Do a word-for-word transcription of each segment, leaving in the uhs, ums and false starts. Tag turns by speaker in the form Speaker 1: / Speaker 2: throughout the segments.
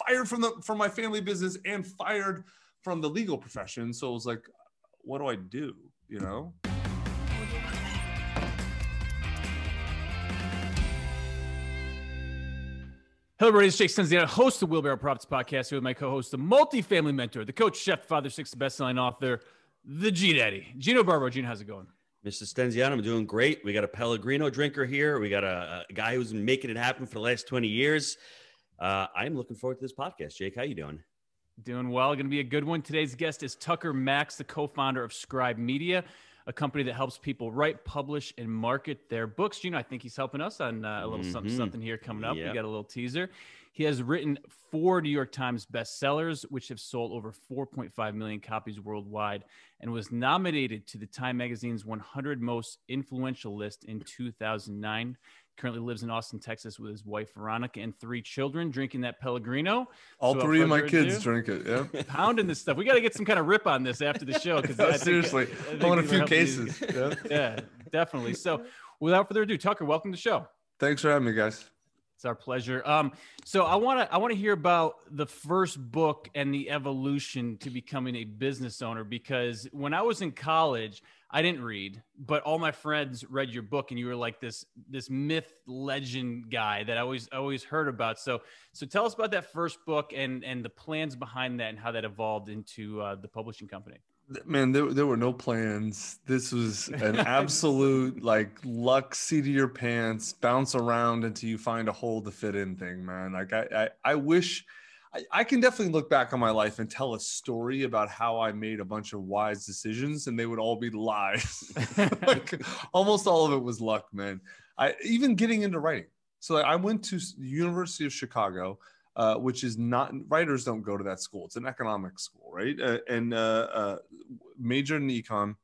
Speaker 1: fired from the from my family business and fired from the legal profession. So it was like, what do I do? You know?
Speaker 2: Hello, everybody. It's Jake Stenziano, host of Wheelbarrow Profits Podcast, here with my co-host, the multi-family mentor, the coach, chef, father, six, best-selling author, the G-Daddy, Gino Barbaro. Gino, how's it going?
Speaker 3: Mister Stenziano, I'm doing great. We got a Pellegrino drinker here. We got a, a guy who's been making it happen for the last twenty years. Uh, I'm looking forward to this podcast. Jake, how you doing?
Speaker 2: Doing well. Going to be a good one. Today's guest is Tucker Max, the co-founder of Scribe Media, a company that helps people write, publish, and market their books. Gino, I think he's helping us on uh, a little mm-hmm. something, something here coming up. Yep. We got a little teaser. He has written four New York Times bestsellers, which have sold over four point five million copies worldwide, and was nominated to the Time Magazine's one hundred Most Influential list in two thousand nine. Currently lives in Austin, Texas with his wife, Veronica, and three children, drinking that Pellegrino.
Speaker 1: All
Speaker 2: so
Speaker 1: three of my kids drink it, yeah.
Speaker 2: Pounding this stuff. We got to get some kind of rip on this after the show.
Speaker 1: no, I seriously, think, I, think I want a few cases.
Speaker 2: Yeah. yeah, definitely. So without further ado, Tucker, welcome to the show.
Speaker 1: Thanks for having me, guys.
Speaker 2: It's our pleasure. Um, so I want to I want to hear about the first book and the evolution to becoming a business owner, because when I was in college, I didn't read, but all my friends read your book, and you were like this this myth legend guy that I always always heard about. So so tell us about that first book and and the plans behind that and how that evolved into uh, the publishing company.
Speaker 1: Man, there, there were no plans. This was an absolute like luck, seat of your pants, bounce around until you find a hole to fit in thing, man. Like I, I, I wish I, I can definitely look back on my life and tell a story about how I made a bunch of wise decisions, and they would all be lies. Like almost all of it was luck, man. I even getting into writing. So like, I went to the University of Chicago. Uh, which is not, writers don't go to that school. It's an economics school, right? Uh, and uh, uh, majored in econ,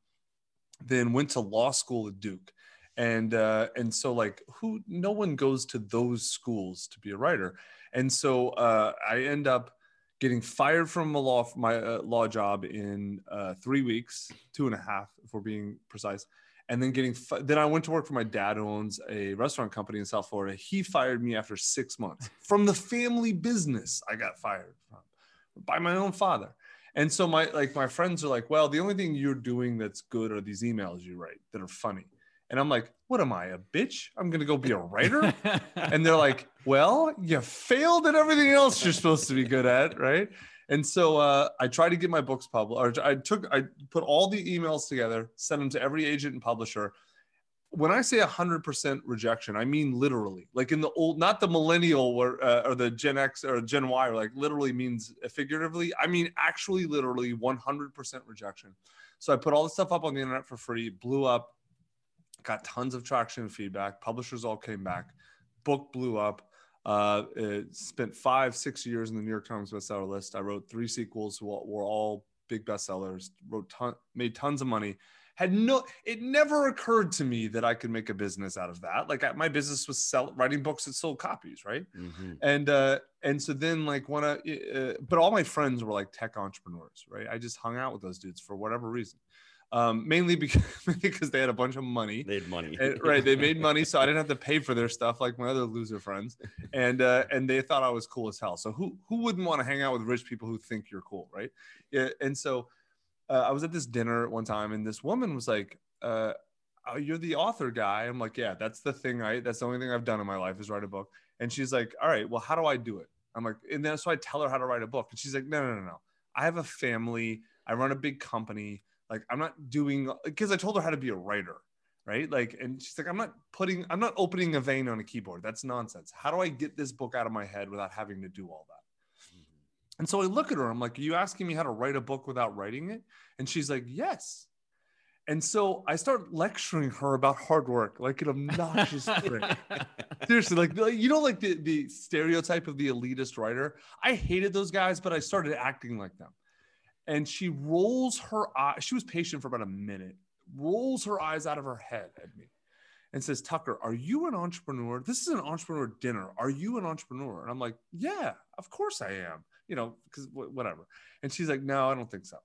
Speaker 1: then went to law school at Duke. And uh, and so like who, no one goes to those schools to be a writer. And so uh, I end up getting fired from a law, my uh, law job in uh, three weeks, two and a half, if we're being precise. And then getting, then I went to work for my dad, who owns a restaurant company in South Florida. He fired me after six months from the family business. I got fired from by my own father. And so my, like my friends are like, well, the only thing you're doing that's good are these emails you write that are funny. And I'm like, what am I, a bitch? I'm going to go be a writer. And they're like, well, you failed at everything else you're supposed to be good at. Right. And so uh, I tried to get my books published. Or I took, I put all the emails together, sent them to every agent and publisher. When I say one hundred percent rejection, I mean literally. Like in the old, not the millennial or, uh, or the Gen X or Gen Y, or like literally means figuratively. I mean actually, literally one hundred percent rejection. So I put all this stuff up on the internet for free, blew up, got tons of traction and feedback. Publishers all came back. Book blew up. Uh, it spent five, six years in the New York Times bestseller list. I wrote three sequels, were all big bestsellers. Wrote ton, made tons of money. Had no, it never occurred to me that I could make a business out of that. Like I, my business was sell, writing books that sold copies, right? Mm-hmm. And uh, and so then like when I, uh, but all my friends were like tech entrepreneurs, right? I just hung out with those dudes for whatever reason. Um, mainly because, because they had a bunch of money.
Speaker 3: They had money.
Speaker 1: And, right. They made money. So I didn't have to pay for their stuff like my other loser friends. And uh, and they thought I was cool as hell. So who who wouldn't want to hang out with rich people who think you're cool, right? Yeah. And so uh, I was at this dinner one time, and this woman was like, uh, oh, you're the author guy. I'm like, yeah, that's the thing. I That's the only thing I've done in my life is write a book. And she's like, all right, well, how do I do it? I'm like, and then so I tell her how to write a book. And she's like, no, no, no, no. I have a family. I run a big company. Like I'm not doing, because I told her how to be a writer, right? Like, and she's like, I'm not putting, I'm not opening a vein on a keyboard. That's nonsense. How do I get this book out of my head without having to do all that? Mm-hmm. And so I look at her, I'm like, are you asking me how to write a book without writing it? And she's like, yes. And so I start lecturing her about hard work, like an obnoxious prick. Seriously, like, you know, like the, the stereotype of the elitist writer. I hated those guys, but I started acting like them. And she rolls her eye. She was patient for about a minute, rolls her eyes out of her head at me and says, Tucker, are you an entrepreneur? This is an entrepreneur dinner. Are you an entrepreneur? And I'm like, yeah, of course I am, you know, because whatever. And she's like, no, I don't think so.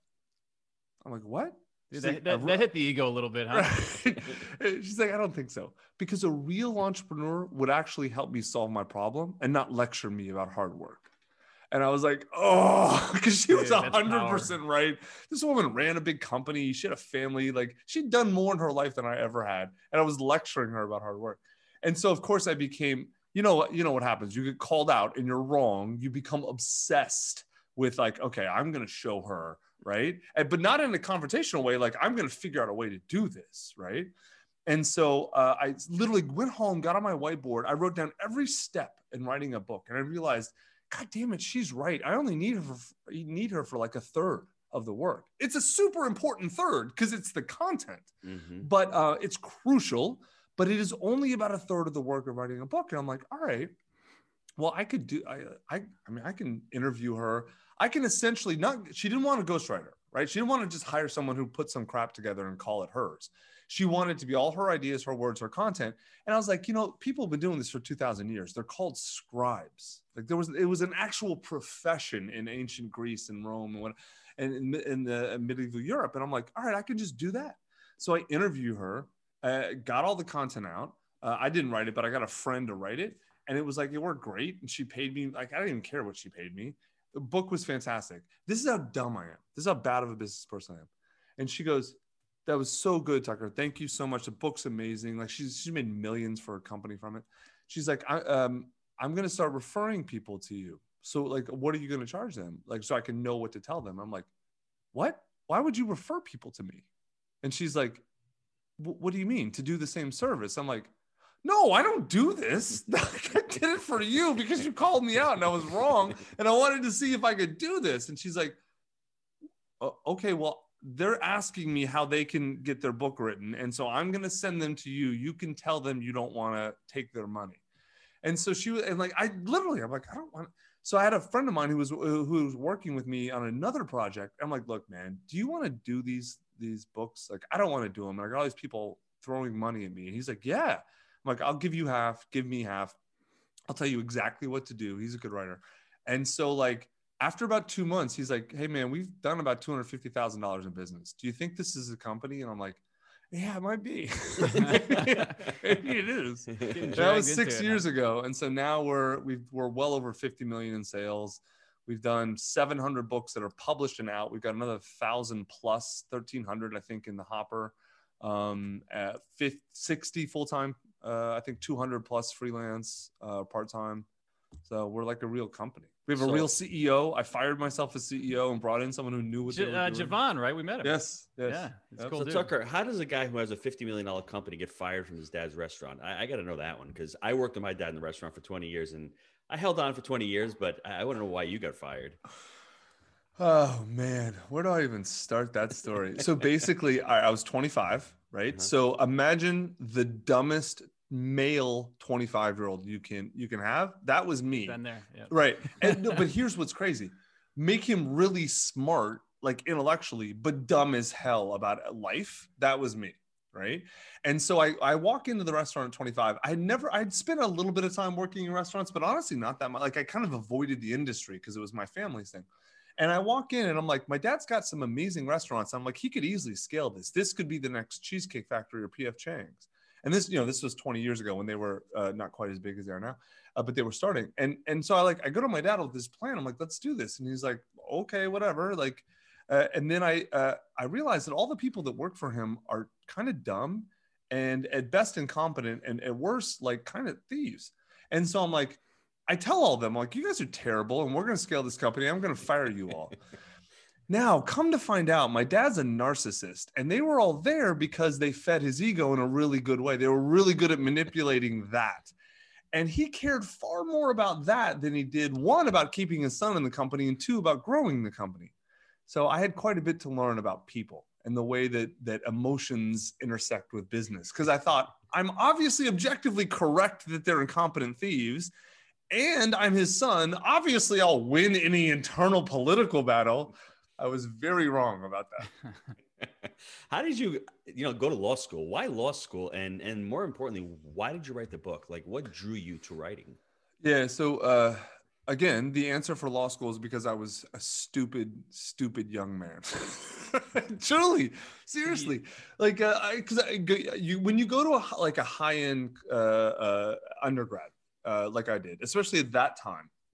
Speaker 1: I'm like, what?
Speaker 2: Dude, that, like, that, that hit the ego a little bit, huh?
Speaker 1: Right? She's like, I don't think so. Because a real entrepreneur would actually help me solve my problem and not lecture me about hard work. And I was like, oh, because she was
Speaker 2: Dude,
Speaker 1: a
Speaker 2: that's
Speaker 1: hundred percent right. This woman ran a big company. She had a family. Like she'd done more in her life than I ever had. And I was lecturing her about hard work. And so of course I became, you know, you know what happens. You get called out and you're wrong. You become obsessed with like, okay, I'm going to show her, right? And, but not in a confrontational way. Like I'm going to figure out a way to do this, right? And so uh, I literally went home, got on my whiteboard. I wrote down every step in writing a book. And I realized, God damn it, she's right. I only need her for, need her for like a third of the work. It's a super important third because it's the content, mm-hmm. but uh, it's crucial, but it is only about a third of the work of writing a book. And I'm like, all right, well, I could do, I, I, I mean, I can interview her. I can essentially not, she didn't want a ghostwriter, right? She didn't want to just hire someone who put some crap together and call it hers. She wanted to be all her ideas, her words, her content. And I was like, you know, people have been doing this for two thousand years. They're called scribes. Like there was, it was an actual profession in ancient Greece and Rome and, what, and in, in the medieval Europe. And I'm like, all right, I can just do that. So I interview her, uh, got all the content out. Uh, I didn't write it, but I got a friend to write it. And it was like, it worked great. And she paid me, like, I didn't even care what she paid me. The book was fantastic. This is how dumb I am. This is how bad of a business person I am. And she goes, that was so good, Tucker. Thank you so much. The book's amazing. Like she's, she made millions for a company from it. She's like, I, um, I'm going to start referring people to you. So like, what are you going to charge them? Like, so I can know what to tell them. I'm like, what? Why would you refer people to me? And she's like, what do you mean? To do the same service? I'm like, no, I don't do this. I did it for you because you called me out and I was wrong. And I wanted to see if I could do this. And she's like, okay, well, they're asking me how they can get their book written. And so I'm going to send them to you. You can tell them you don't want to take their money. And so she was, and like, I literally, I'm like, I don't want. So I had a friend of mine who was, who was working with me on another project. I'm like, look, man, do you want to do these, these books? Like, I don't want to do them. And I got all these people throwing money at me. And he's like, yeah. I'm like, I'll give you half, give me half. I'll tell you exactly what to do. He's a good writer. And so like, after about two months, he's like, hey, man, we've done about two hundred fifty thousand dollars in business. Do you think this is a company? And I'm like, yeah, it might be. Maybe it is. That was six years huh? ago. And so now we're, we've, we're well over fifty million in sales. We've done seven hundred books that are published and out. We've got another thousand plus, thirteen hundred, I think, in the hopper. Um, at fifty, sixty full-time, uh, I think two hundred plus freelance, uh, part-time. So we're like a real company. We have a so, real C E O. I fired myself as C E O and brought in someone who knew what J- they were doing.
Speaker 2: Uh, Javon, right? We met him.
Speaker 1: Yes. yes.
Speaker 2: Yeah. It's
Speaker 1: yep.
Speaker 2: cool.
Speaker 3: So
Speaker 2: dude.
Speaker 3: Tucker, how does a guy who has a fifty million dollars company get fired from his dad's restaurant? I, I got to know that one because I worked with my dad in the restaurant for twenty years and I held on for twenty years, but I, I want to know why you got fired.
Speaker 1: Oh man, where do I even start that story? So basically I, I was twenty-five, right? Uh-huh. So imagine the dumbest male twenty-five year old you can you can have. That was me.
Speaker 2: Been there, yeah.
Speaker 1: Right. And no, but here's what's crazy: make him really smart, like intellectually, but dumb as hell about life. That was me, right? And so I I walk into the restaurant at twenty-five. I had never I'd spent a little bit of time working in restaurants, but honestly not that much. Like I kind of avoided the industry because it was my family's thing. And I walk in and I'm like, my dad's got some amazing restaurants. I'm like, he could easily scale this. This could be the next Cheesecake Factory or P F Chang's. And this, you know, this was twenty years ago when they were uh, not quite as big as they are now, uh, but they were starting. And and so I like, I go to my dad with this plan. I'm like, let's do this. And he's like, okay, whatever. Like, uh, and then I uh, I realized that all the people that work for him are kind of dumb and at best incompetent and at worst, like kind of thieves. And so I'm like, I tell all of them, like, you guys are terrible and we're going to scale this company. I'm going to fire you all. Now, come to find out, my dad's a narcissist, and they were all there because they fed his ego in a really good way. They were really good at manipulating that. And he cared far more about that than he did, one, about keeping his son in the company, and two, about growing the company. So I had quite a bit to learn about people and the way that, that emotions intersect with business. Because I thought, I'm obviously objectively correct that they're incompetent thieves, and I'm his son. Obviously, I'll win any internal political battle. I was very wrong about that.
Speaker 3: How did you, you know, go to law school? Why law school? And and more importantly, why did you write the book? Like, what drew you to writing?
Speaker 1: Yeah. So uh, again, the answer for law school is because I was a stupid, stupid young man. Truly, seriously, like, uh, I, because you when you go to a like a high end uh, uh, undergrad, uh, like I did, especially at that time.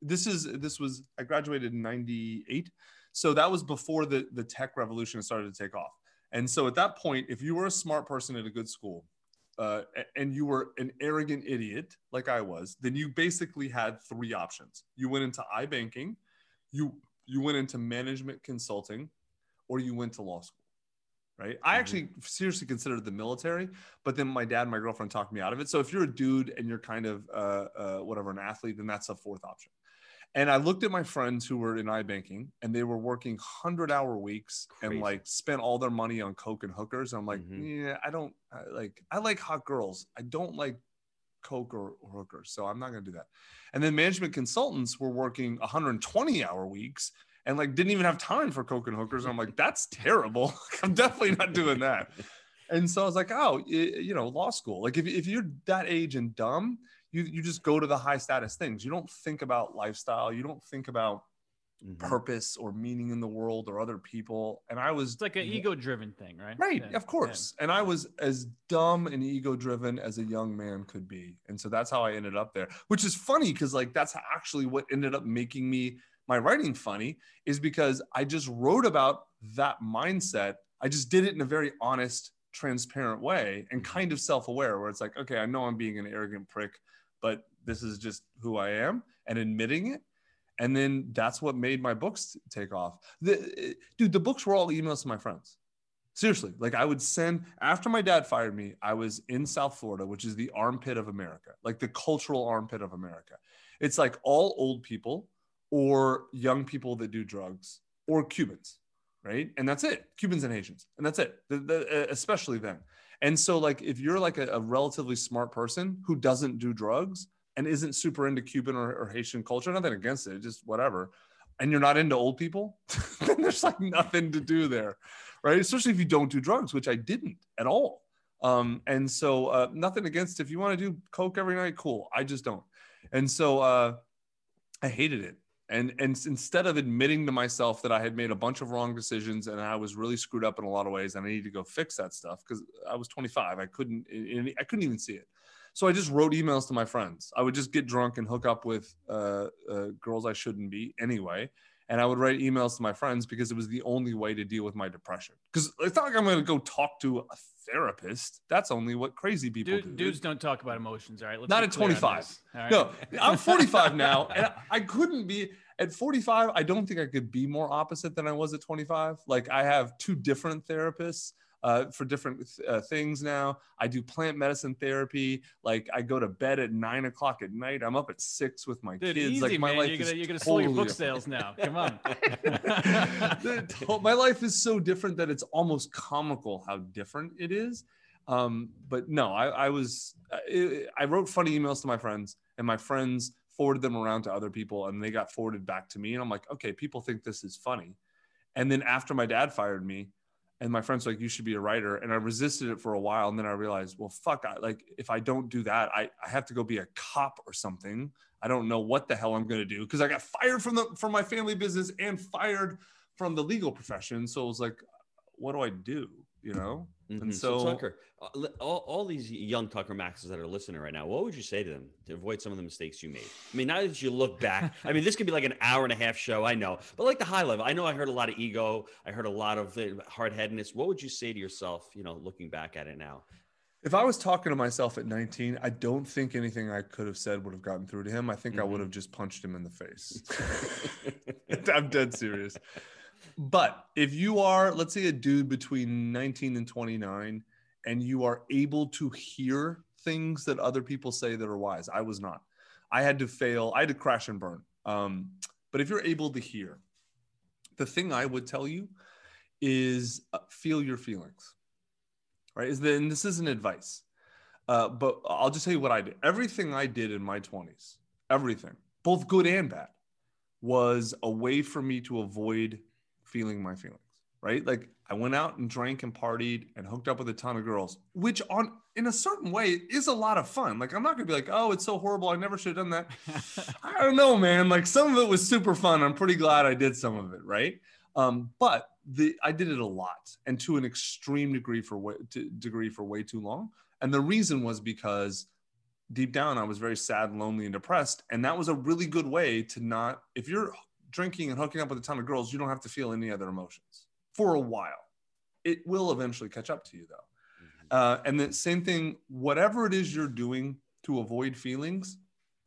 Speaker 1: this is this was I graduated in ninety-eight, so that was before the the tech revolution started to take off. And so at that point, if you were a smart person at a good school, uh, and you were an arrogant idiot like I was, then you basically had three options. You went into iBanking, you you went into management consulting, or you went to law school. Right. I actually seriously considered the military, but then my dad and my girlfriend talked me out of it. So if you're a dude and you're kind of uh, uh, whatever, an athlete, then that's a fourth option. And I looked at my friends who were in iBanking and they were working hundred hour weeks Crazy. and like spent all their money on coke and hookers. And I'm like, mm-hmm. yeah, I don't I, like, I like hot girls. I don't like coke or, or hookers. So I'm not going to do that. And then management consultants were working one hundred twenty hour weeks and like didn't even have time for coke and hookers. And I'm like, that's terrible. I'm definitely not doing that. And so I was like, oh, you know, law school. Like if, if you're that age and dumb, you, you just go to the high status things. You don't think about lifestyle. You don't think about mm-hmm. purpose or meaning in the world or other people. And I was
Speaker 2: it's like an ego driven thing, right?
Speaker 1: Right.
Speaker 2: Yeah.
Speaker 1: Of course. Yeah. And I was as dumb and ego driven as a young man could be. And so that's how I ended up there, which is funny because like that's actually what ended up making me my writing funny, is because I just wrote about that mindset. I just did it in a very honest, transparent way and kind of self-aware, where it's like, okay, I know I'm being an arrogant prick, but this is just who I am, and admitting it. And then that's what made my books take off. The, dude, the books were all emails to my friends. Seriously. Like I would send, after my dad fired me, I was in South Florida, which is the armpit of America, like the cultural armpit of America. It's like all old people or young people that do drugs or Cubans, right? And that's it. Cubans and Haitians. And that's it, the, the, especially then. And so like, if you're like a, a relatively smart person who doesn't do drugs and isn't super into Cuban or, or Haitian culture, nothing against it, just whatever, and you're not into old people, then there's like nothing to do there, right? Especially if you don't do drugs, which I didn't at all. Um, and so uh, nothing against, if you want to do coke every night, cool. I just don't. And so uh, I hated it. And, and instead of admitting to myself that I had made a bunch of wrong decisions and I was really screwed up in a lot of ways and I needed to go fix that stuff, because I was twenty-five, I couldn't, I couldn't even see it. So I just wrote emails to my friends. I would just get drunk and hook up with uh, uh, girls I shouldn't be anyway. And I would write emails to my friends because it was the only way to deal with my depression. Because it's not like I'm going to go talk to a therapist. That's only what crazy people
Speaker 2: Dude,
Speaker 1: do.
Speaker 2: Dudes don't talk about emotions, all right? Let's
Speaker 1: not at twenty-five. Right. No, I'm forty-five now. And I couldn't be, at forty-five, I don't think I could be more opposite than I was at twenty-five. Like I have two different therapists uh, for different uh, things now. I do plant medicine therapy. Like I go to bed at nine o'clock at night. I'm up at six with my
Speaker 2: Dude,
Speaker 1: kids.
Speaker 2: Easy,
Speaker 1: like my
Speaker 2: man.
Speaker 1: life
Speaker 2: you're gonna,
Speaker 1: is
Speaker 2: you're gonna
Speaker 1: totally
Speaker 2: slow your book
Speaker 1: different.
Speaker 2: sales now. Come on.
Speaker 1: My life is so different that it's almost comical how different it is. Um, but no, I, I was, I, I wrote funny emails to my friends, and my friends forwarded them around to other people, and they got forwarded back to me. And I'm like, okay, people think this is funny. And then after my dad fired me, and my friends were like, you should be a writer. And I resisted it for a while. And then I realized, well, fuck, I, like if I don't do that, I, I have to go be a cop or something. I don't know what the hell I'm going to do, because I got fired from the, from my family business and fired from the legal profession. So it was like, what do I do? You know?
Speaker 3: Mm-hmm.
Speaker 1: And so,
Speaker 3: so Tucker, all, all these young Tucker Maxes that are listening right now, what would you say to them to avoid some of the mistakes you made? I mean, now that you look back, I mean, this could be like an hour and a half show, I know, but like the high level, I know I heard a lot of ego. I heard a lot of hard-headedness. What would you say to yourself, you know, looking back at it now?
Speaker 1: If I was talking to myself at nineteen, I don't think anything I could have said would have gotten through to him. I think mm-hmm. I would have just punched him in the face. I'm dead serious. But if you are, let's say, a dude between nineteen and twenty-nine, and you are able to hear things that other people say that are wise, I was not. I had to fail. I had to crash and burn. Um, but if you're able to hear, the thing I would tell you is uh, feel your feelings, right? Is that, and this isn't advice, uh, but I'll just tell you what I did. Everything I did in my twenties, everything, both good and bad, was a way for me to avoid feeling my feelings, right? Like I went out and drank and partied and hooked up with a ton of girls, which on in a certain way is a lot of fun. Like I'm not gonna be like, oh, it's so horrible, I never should have done that. I don't know, man. Like some of it was super fun. I'm pretty glad I did some of it, right? Um, but the I did it a lot and to an extreme degree for way, to, degree for way too long. And the reason was because deep down, I was very sad, lonely, and depressed. And that was a really good way to not, if you're drinking and hooking up with a ton of girls, you don't have to feel any other emotions for a while. It will eventually catch up to you though. Mm-hmm. Uh, and the same thing, whatever it is you're doing to avoid feelings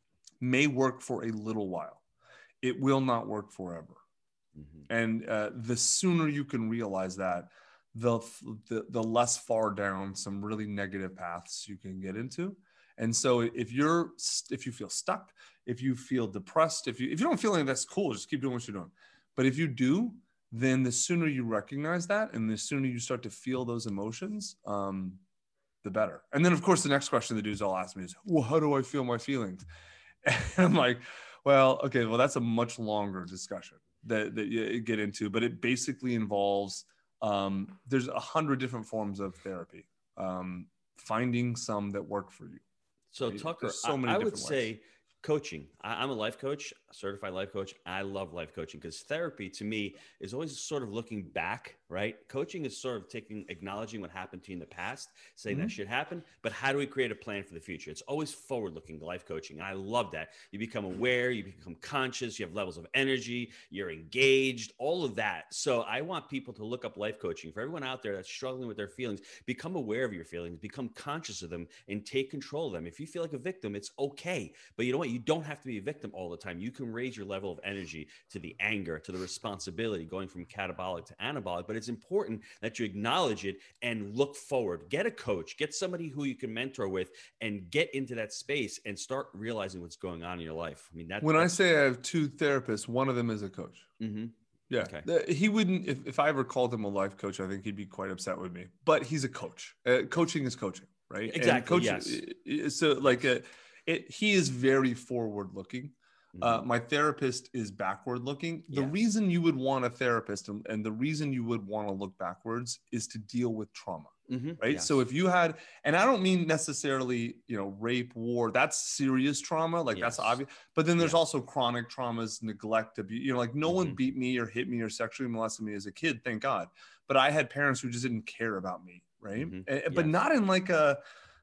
Speaker 1: may work for a little while. It will not work forever. Mm-hmm. And uh, the sooner you can realize that, the, the the less far down some really negative paths you can get into. And so if you're if you feel stuck, if you feel depressed, if you if you don't feel anything, that's cool, just keep doing what you're doing. But if you do, then the sooner you recognize that and the sooner you start to feel those emotions, um, the better. And then of course the next question the dudes all ask me is, well, how do I feel my feelings? And I'm like, well, okay, well, that's a much longer discussion that, that you get into, but it basically involves Um, there's a hundred different forms of therapy, um, finding some that work for you.
Speaker 3: So
Speaker 1: right?
Speaker 3: Tucker,
Speaker 1: so many
Speaker 3: I, I
Speaker 1: different
Speaker 3: would
Speaker 1: ways.
Speaker 3: say coaching. I, I'm a life coach, a certified life coach. I love life coaching because therapy to me is always sort of looking back, right? Coaching is sort of taking, acknowledging what happened to you in the past, saying mm-hmm. that shit happened, but how do we create a plan for the future? It's always forward looking life coaching. And I love that. You become aware, you become conscious, you have levels of energy, you're engaged, all of that. So I want people to look up life coaching. For everyone out there that's struggling with their feelings, become aware of your feelings, become conscious of them, and take control of them. If you feel like a victim, it's okay. But you know what? You don't have to be a victim all the time. You can raise your level of energy to the anger, to the responsibility, going from catabolic to anabolic. But it's important that you acknowledge it and look forward. Get a coach, get somebody who you can mentor with, and get into that space and start realizing what's going on in your life. I mean, that,
Speaker 1: when
Speaker 3: that's...
Speaker 1: I say I have two therapists, one of them is a coach.
Speaker 3: Mm-hmm.
Speaker 1: Yeah. Okay. He wouldn't, if, if I ever called him a life coach, I think he'd be quite upset with me, but he's a coach. Uh, coaching is coaching, right?
Speaker 3: Exactly.
Speaker 1: And coach,
Speaker 3: yes.
Speaker 1: So like, a, it, he is very forward looking. Uh, my therapist is backward looking. The
Speaker 3: Yes.
Speaker 1: reason you would want a therapist and, and the reason you would want to look backwards is to deal with trauma, mm-hmm. right? Yes. So if you had, and I don't mean necessarily, you know, rape, war, that's serious trauma. Like yes. that's obvious. But then there's yes. also chronic traumas, neglect, abuse, you know, like no mm-hmm. one beat me or hit me or sexually molested me as a kid, thank God. But I had parents who just didn't care about me, right? Mm-hmm. And, but yes. not in like a,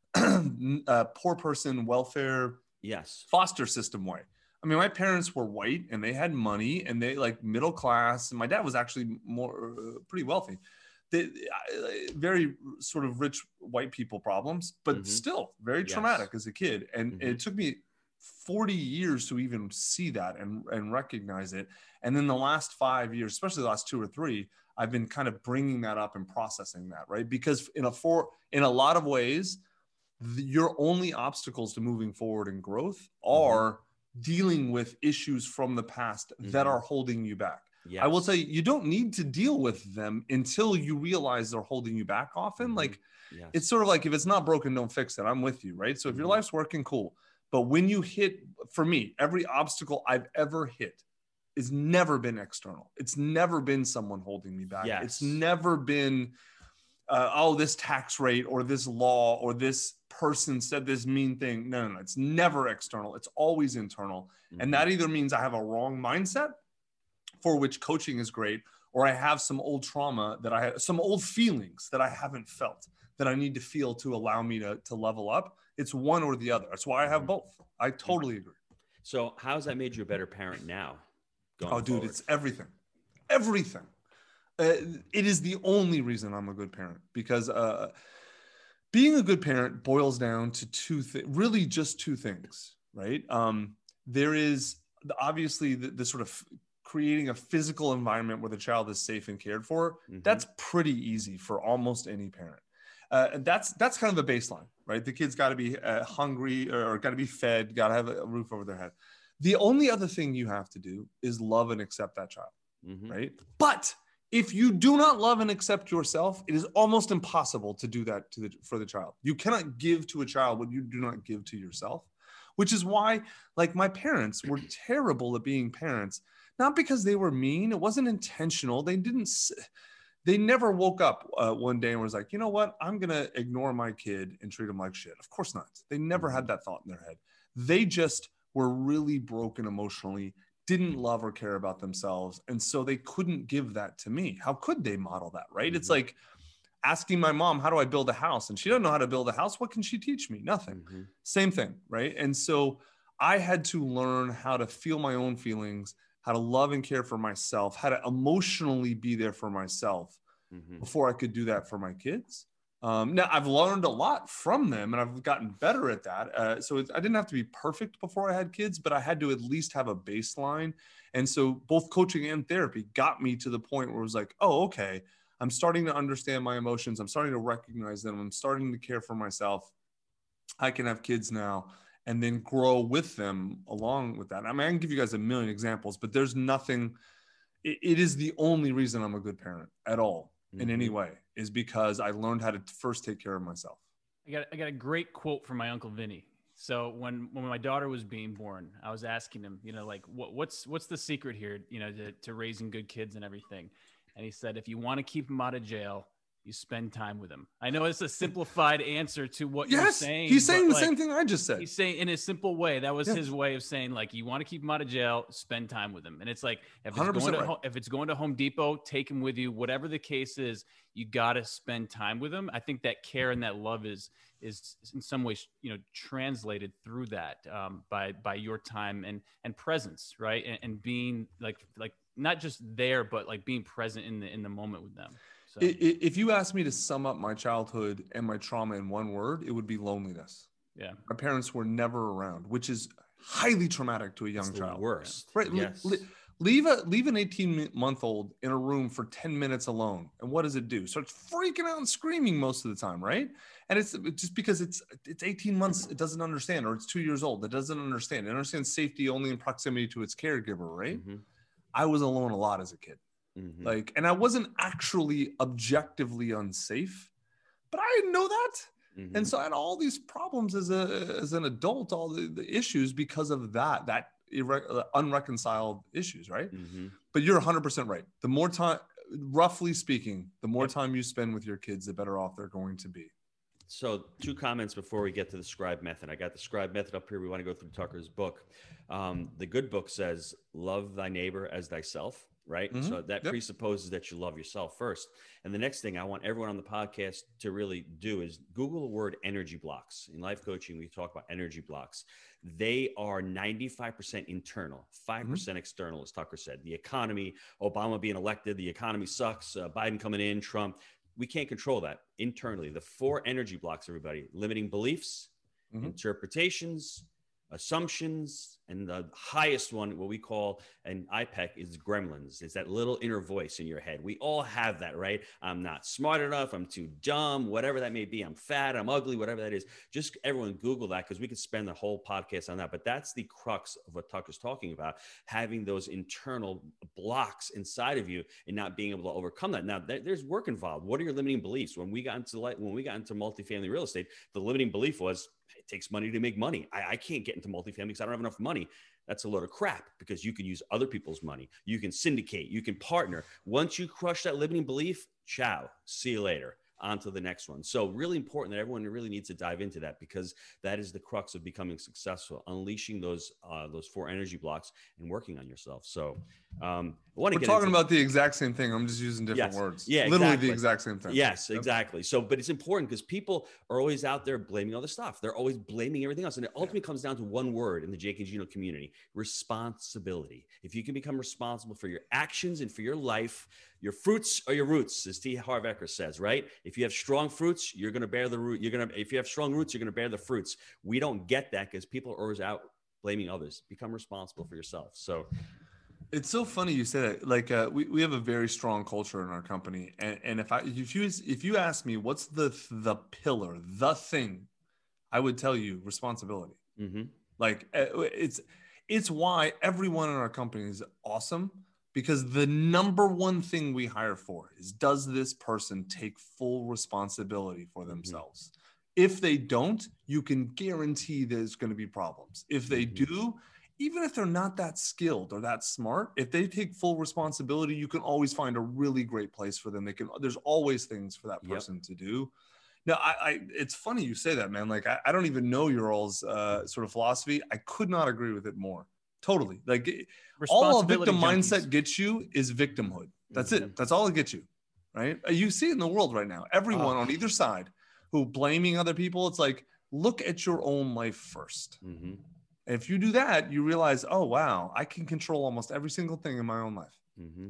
Speaker 1: a poor person welfare
Speaker 3: yes.
Speaker 1: foster system way. I mean, my parents were white and they had money and they like middle class. And my dad was actually more uh, pretty wealthy. They, uh, very sort of rich white people problems, but mm-hmm. still very yes. traumatic as a kid. And, mm-hmm. and it took me forty years to even see that and, and recognize it. And then the last five years, especially the last two or three, I've been kind of bringing that up and processing that, right? Because in a for in a lot of ways, the, your only obstacles to moving forward in growth are mm-hmm. dealing with issues from the past mm-hmm. that are holding you back. Yes. I will tell you, you don't need to deal with them until you realize they're holding you back often. Mm-hmm. Like yes. it's sort of like, if it's not broken, don't fix it. I'm with you, right? So mm-hmm. if your life's working, cool. But when you hit, for me, every obstacle I've ever hit has never been external. It's never been someone holding me back. Yes. It's never been, uh, oh, this tax rate or this law or this person said this mean thing. No, no, no. It's never external. It's always internal. Mm-hmm. And that either means I have a wrong mindset, for which coaching is great, or I have some old trauma that I had, some old feelings that I haven't felt that I need to feel to allow me to, to level up. It's one or the other. That's why I have both. I totally agree.
Speaker 3: So how has that made you a better parent now?
Speaker 1: Oh, dude,
Speaker 3: forward?
Speaker 1: It's everything. Everything. Uh, it is the only reason I'm a good parent, because uh, being a good parent boils down to two things, really just two things, right? Um, there is the, obviously the, the sort of creating a physical environment where the child is safe and cared for. Mm-hmm. That's pretty easy for almost any parent. Uh, and that's that's kind of the baseline, right? The kid's got to be uh, hungry or, or got to be fed, got to have a roof over their head. The only other thing you have to do is love and accept that child, mm-hmm. right? But if you do not love and accept yourself, it is almost impossible to do that to the, for the child. You cannot give to a child what you do not give to yourself, which is why, like, my parents were terrible at being parents, not because they were mean. It wasn't intentional. They didn't, they never woke up uh, one day and was like, you know what? I'm going to ignore my kid and treat him like shit. Of course not. They never had that thought in their head. They just were really broken emotionally, didn't love or care about themselves. And so they couldn't give that to me. How could they model that, right? Mm-hmm. It's like, asking my mom, how do I build a house? And she doesn't know how to build a house. What can she teach me? Nothing. Mm-hmm. Same thing, right? And so I had to learn how to feel my own feelings, how to love and care for myself, how to emotionally be there for myself mm-hmm. before I could do that for my kids. Um, now, I've learned a lot from them, and I've gotten better at that. Uh, so it, I didn't have to be perfect before I had kids, but I had to at least have a baseline. And so both coaching and therapy got me to the point where it was like, oh, okay, I'm starting to understand my emotions. I'm starting to recognize them. I'm starting to care for myself. I can have kids now and then grow with them along with that. I mean, I can give you guys a million examples, but there's nothing, it, it is the only reason I'm a good parent at all. In mm-hmm. any way, is because I learned how to first take care of myself.
Speaker 2: I got I got a great quote from my Uncle Vinny. So when when my daughter was being born, I was asking him, you know, like what what's what's the secret here, you know, to, to raising good kids and everything. And he said, if you want to keep them out of jail, you spend time with them. I know it's a simplified answer to what yes, you're saying.
Speaker 1: He's saying the
Speaker 2: like,
Speaker 1: same thing I just said.
Speaker 2: He's saying in a simple way. That was yes. his way of saying, like, you want to keep him out of jail, spend time with him. And it's like, if it's, going to, right. if it's going to Home Depot, take him with you. Whatever the case is, you got to spend time with him. I think that care and that love is is in some ways, you know, translated through that um, by by your time and and presence, right? And, and being like like not just there, but like being present in the in the moment with them. So.
Speaker 1: If you asked me to sum up my childhood and my trauma in one word, it would be loneliness.
Speaker 2: Yeah.
Speaker 1: My parents were never around, which is highly traumatic to a young
Speaker 3: it's
Speaker 1: child.
Speaker 3: The worst.
Speaker 1: Right.
Speaker 3: Yes.
Speaker 1: Le- leave a leave an eighteen month old in a room for ten minutes alone. And what does it do? Starts freaking out and screaming most of the time. Right. And it's just because it's it's eighteen months, it doesn't understand, or it's two years old. It doesn't understand. It understands safety only in proximity to its caregiver. Right. Mm-hmm. I was alone a lot as a kid. Mm-hmm. Like, and I wasn't actually objectively unsafe, but I didn't know that. Mm-hmm. And so I had all these problems as a, as an adult, all the, the issues because of that, that irre- unreconciled issues. Right. Mm-hmm. But you're a hundred percent right. The more time, roughly speaking, the more time you spend with your kids, the better off they're going to be.
Speaker 3: So two comments before we get to the scribe method. I got the scribe method up here. We want to go through Tucker's book. Um, the good book says, love thy neighbor as thyself. Right. Mm-hmm. So that yep. presupposes that you love yourself first. And the next thing I want everyone on the podcast to really do is Google the word energy blocks. In life coaching, we talk about energy blocks. They are ninety-five percent internal, five percent mm-hmm. external, as Tucker said. The economy, Obama being elected, the economy sucks, uh, Biden coming in, Trump. We can't control that internally. The four energy blocks, everybody: limiting beliefs, mm-hmm. interpretations, assumptions, and the highest one, what we call an I P E C, is gremlins. It's that little inner voice in your head. We all have that, right? I'm not smart enough. I'm too dumb, whatever that may be. I'm fat, I'm ugly, whatever that is. Just everyone Google that, because we could spend the whole podcast on that. But that's the crux of what Tucker's talking about, having those internal blocks inside of you and not being able to overcome that. Now, there's work involved. What are your limiting beliefs? When we got into when we got into multifamily real estate, the limiting belief was, it takes money to make money. I, I can't get into multifamily because I don't have enough money. That's a load of crap, because you can use other people's money. You can syndicate, you can partner. Once you crush that limiting belief, ciao, see you later. On to the next one. So really important that everyone really needs to dive into that, because that is the crux of becoming successful, unleashing those uh, those four energy blocks and working on yourself. So um, I want to
Speaker 1: We're
Speaker 3: get
Speaker 1: talking
Speaker 3: into-
Speaker 1: about the exact same thing. I'm just using different
Speaker 3: yes.
Speaker 1: words.
Speaker 3: Yeah,
Speaker 1: literally
Speaker 3: exactly.
Speaker 1: the exact same thing.
Speaker 3: Yes,
Speaker 1: Yep.
Speaker 3: exactly. So, but it's important because people are always out there blaming other stuff. They're always blaming everything else. And it ultimately yeah. comes down to one word in the Jake and Gino community: responsibility. If you can become responsible for your actions and for your life, your fruits are your roots, as T. Harv Eker says, right? If you have strong fruits, you're going to bear the root. You're going to, if you have strong roots, you're going to bear the fruits. We don't get that because people are always out blaming others. Become responsible for yourself. So
Speaker 1: it's so funny you say that. Like uh, we, we have a very strong culture in our company. And, and if I, if you, if you ask me, what's the, the pillar, the thing, I would tell you responsibility. Mm-hmm. Like it's, it's why everyone in our company is awesome. Because the number one thing we hire for is, does this person take full responsibility for themselves? Mm-hmm. If they don't, you can guarantee there's going to be problems. If they mm-hmm. do, even if they're not that skilled or that smart, if they take full responsibility, you can always find a really great place for them. They can, there's always things for that person yep. to do. Now, I, I, it's funny you say that, man. Like, I, I don't even know your all's uh, sort of philosophy. I could not agree with it more. Totally. Like all a victim junkies. mindset gets you is victimhood. That's mm-hmm. it. That's all it gets you. right? You see it in the world right now. Everyone
Speaker 3: Oh.
Speaker 1: on either side who blaming other people. It's like, look at your own life first.
Speaker 3: Mm-hmm.
Speaker 1: And if you do that, you realize, oh, wow, I can control almost every single thing in my own life.
Speaker 3: Mm-hmm.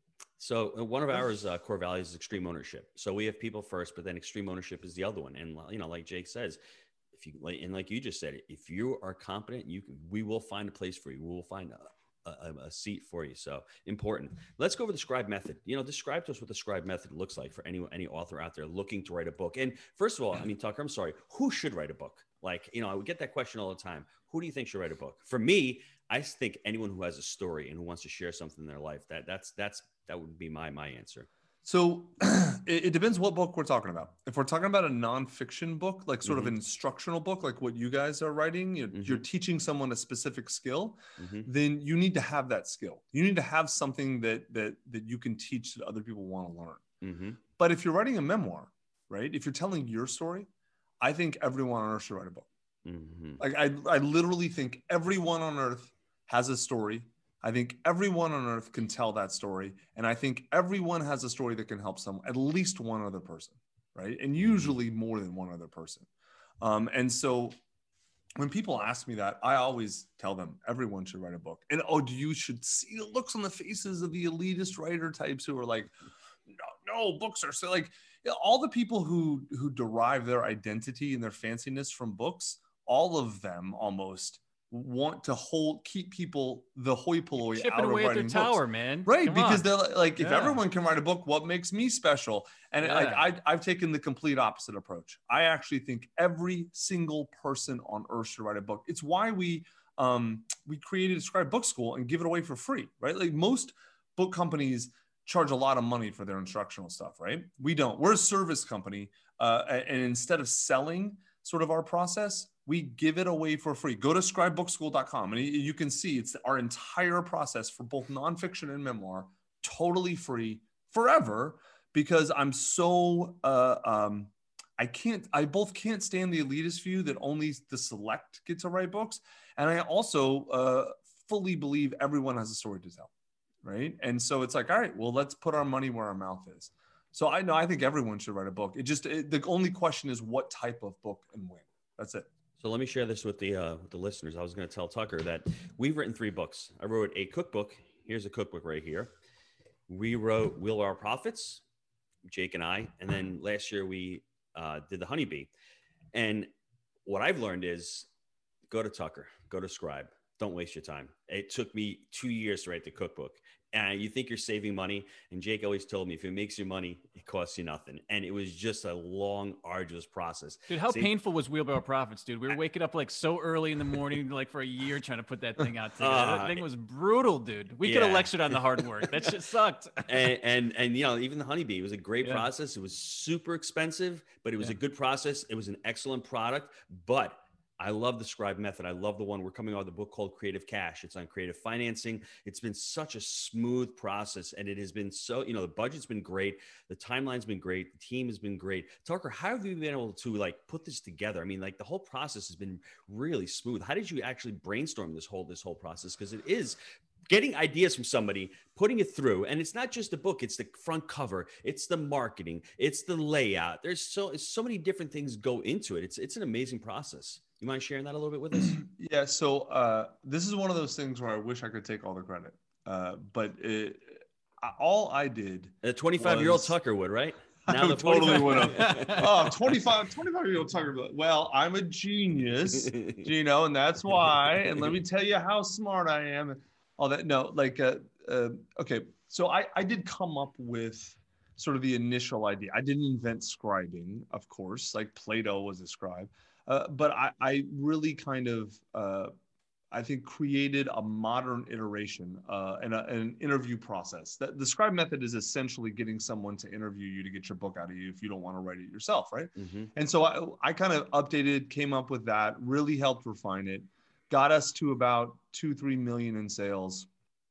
Speaker 3: So uh, one of ours uh, core values is extreme ownership. So we have people first, but then extreme ownership is the other one. And you know, like Jake says, if you like, and like you just said, if you are competent, you can, we will find a place for you. We will find a, a, a seat for you. So important. Let's go over the scribe method. You know, describe to us what the scribe method looks like for any any author out there looking to write a book. And first of all, I mean, Tucker, I'm sorry, who should write a book? Like, you know, I would get that question all the time. Who do you think should write a book? For me, I think anyone who has a story and who wants to share something in their life, that that's that's that would be my my answer.
Speaker 1: So it, it depends what book we're talking about. If we're talking about a nonfiction book, like sort
Speaker 3: Mm-hmm.
Speaker 1: of an instructional book, like what you guys are writing, you're,
Speaker 3: Mm-hmm.
Speaker 1: you're teaching someone a specific skill,
Speaker 3: Mm-hmm.
Speaker 1: then you need to have that skill. You need to have something that that that you can teach that other people want to learn.
Speaker 3: Mm-hmm.
Speaker 1: But if you're writing a memoir, right? If you're telling your story, I think everyone on earth should write a book.
Speaker 3: Mm-hmm.
Speaker 1: Like I, I literally think everyone on earth has a story. I think everyone on earth can tell that story. And I think everyone has a story that can help someone, at least one other person, right? And usually more than one other person. Um, and so when people ask me that, I always tell them everyone should write a book. And oh, you should see the looks on the faces of the elitist writer types who are like, no, no, books are so like, you know, all the people who who derive their identity and their fanciness from books, all of them almost want to hold keep people the hoi polloi
Speaker 2: Chipping
Speaker 1: out of
Speaker 2: away at their
Speaker 1: writing
Speaker 2: tower,
Speaker 1: books.
Speaker 2: man.
Speaker 1: Right,
Speaker 2: Come
Speaker 1: because
Speaker 2: on.
Speaker 1: they're like, if
Speaker 2: Yeah.
Speaker 1: everyone can write a book, what makes me special? And
Speaker 2: Yeah.
Speaker 1: like I, I've taken the complete opposite approach. I actually think every single person on earth should write a book. It's why we um, we created a Scribe Book School and give it away for free, right? Like most book companies charge a lot of money for their instructional stuff, right? We don't. We're a service company, uh, and instead of selling sort of our process, we give it away for free. Go to scribe book school dot com and you can see it's our entire process for both nonfiction and memoir, totally free forever, because I'm so, uh, um, I can't, I both can't stand the elitist view that only the select get to write books. And I also uh, fully believe everyone has a story to tell, right? And so it's like, all right, well, let's put our money where our mouth is. So I know, I think everyone should write a book. It just, it, the only question is what type of book and when. That's it.
Speaker 3: So let me share this with the uh, with the listeners. I was going to tell Tucker that we've written three books. I wrote a cookbook. Here's a cookbook right here. We wrote Wheel Our Profits, Jake and I. And then last year we uh, did the Honeybee. And what I've learned is go to Tucker, go to Scribe. Don't waste your time. It took me two years to write the cookbook. And you think you're saving money. And Jake always told me, if it makes you money, it costs you nothing. And it was just a long, arduous process.
Speaker 2: Dude, how
Speaker 3: See,
Speaker 2: painful was Wheelbarrow Profits, dude? We were waking up like so early in the morning, like for a year trying to put that thing out together.
Speaker 3: Uh,
Speaker 2: that thing was brutal, dude. We could have
Speaker 3: yeah.
Speaker 2: lectured on the hard work. That shit sucked.
Speaker 3: and, and, and, you know, even the Honeybee, it was a great
Speaker 2: Yeah.
Speaker 3: process. It was super expensive, but it was
Speaker 2: Yeah.
Speaker 3: a good process. It was an excellent product, but I love the Scribe method. I love the one we're coming out with a book called Creative Cash. It's on creative financing. It's been such a smooth process, and it has been so, you know, the budget's been great. The timeline's been great. The team has been great. Tucker, how have you been able to like put this together? I mean, like the whole process has been really smooth. How did you actually brainstorm this whole, this whole process? Because it is getting ideas from somebody, putting it through, and it's not just a book. It's the front cover. It's the marketing. It's the layout. There's so, so many different things go into it. It's, it's an amazing process. You mind sharing that a little bit with us?
Speaker 1: Yeah. So uh, this is one of those things where I wish I could take all the credit, uh, but it, all I did.
Speaker 3: A twenty-five year old
Speaker 1: was-
Speaker 3: Tucker would, right?
Speaker 1: I would
Speaker 3: the
Speaker 1: totally
Speaker 3: forty-five
Speaker 1: would have. Oh, twenty-five, twenty-five year old Tucker. Well, I'm a genius, you know, and that's why. And let me tell you how smart I am. And all that. No, like, uh, uh, okay. So I, I did come up with sort of the initial idea. I didn't invent scribing, of course, like Plato was a scribe. Uh, but I, I really kind of, uh, I think, created a modern iteration uh, and a, an interview process. That the Scribe method is essentially getting someone to interview you to get your book out of you if you don't want to write it yourself, right?
Speaker 3: Mm-hmm.
Speaker 1: And so I, I kind of updated, came up with that, really helped refine it, got us to about two, three million in sales,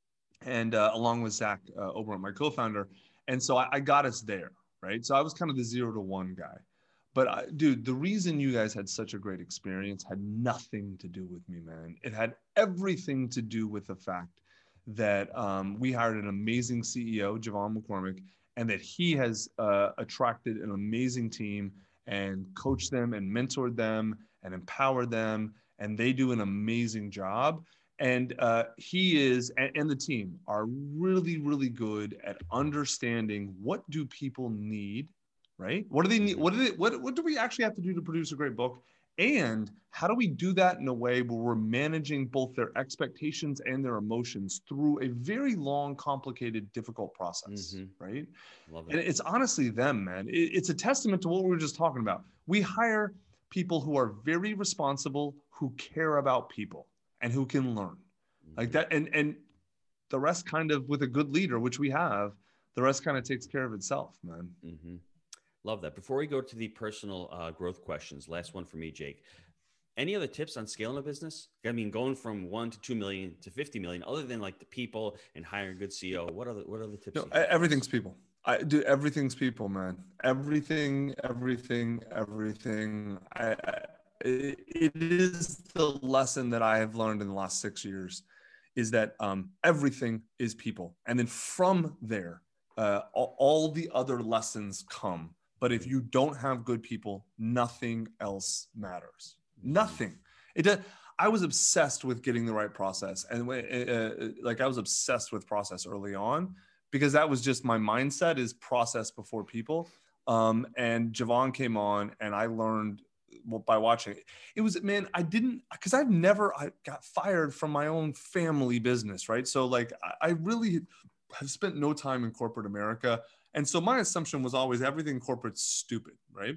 Speaker 1: and uh, along with Zach uh, Oberon, my co-founder. And so I, I got us there, right? So I was kind of the zero to one guy. But I, dude, the reason you guys had such a great experience had nothing to do with me, man. It had everything to do with the fact that um, we hired an amazing C E O, Javon McCormick, and that he has uh, attracted an amazing team and coached them and mentored them and empowered them, and they do an amazing job. And uh, he is, and, and the team are really, really good at understanding what do people need, right? What do they need? What do they, what, what do we actually have to do to produce a great book? And how do we do that in a way where we're managing both their expectations and their emotions through a very long, complicated, difficult process, mm-hmm. right?
Speaker 3: Love it.
Speaker 1: And it's honestly them, man. It, it's a testament to what we were just talking about. We hire people who are very responsible, who care about people, and who can learn mm-hmm. like that. And, and the rest kind of, with a good leader, which we have, the rest kind of takes care of itself, man.
Speaker 3: Mm-hmm. Love that. Before we go to the personal uh, growth questions, last one for me, Jake. Any other tips on scaling a business? I mean, going from one to two million to fifty million, other than like the people and hiring a good C E O, what other, what other tips?
Speaker 1: No, everything's people. I do. Everything's people, man. Everything, everything, everything. I, I, it is the lesson that I have learned in the last six years is that um, everything is people. And then from there, uh, all, all the other lessons come. But if you don't have good people, nothing else matters. Nothing. It does. I was obsessed with getting the right process. And uh, like I was obsessed with process early on because that was just my mindset is process before people. Um, and Javon came on and I learned well, by watching it. It was, man, I didn't, because I've never, I got fired from my own family business, right? So like I, I really have spent no time in corporate America. And so my assumption was always everything corporate's stupid, right?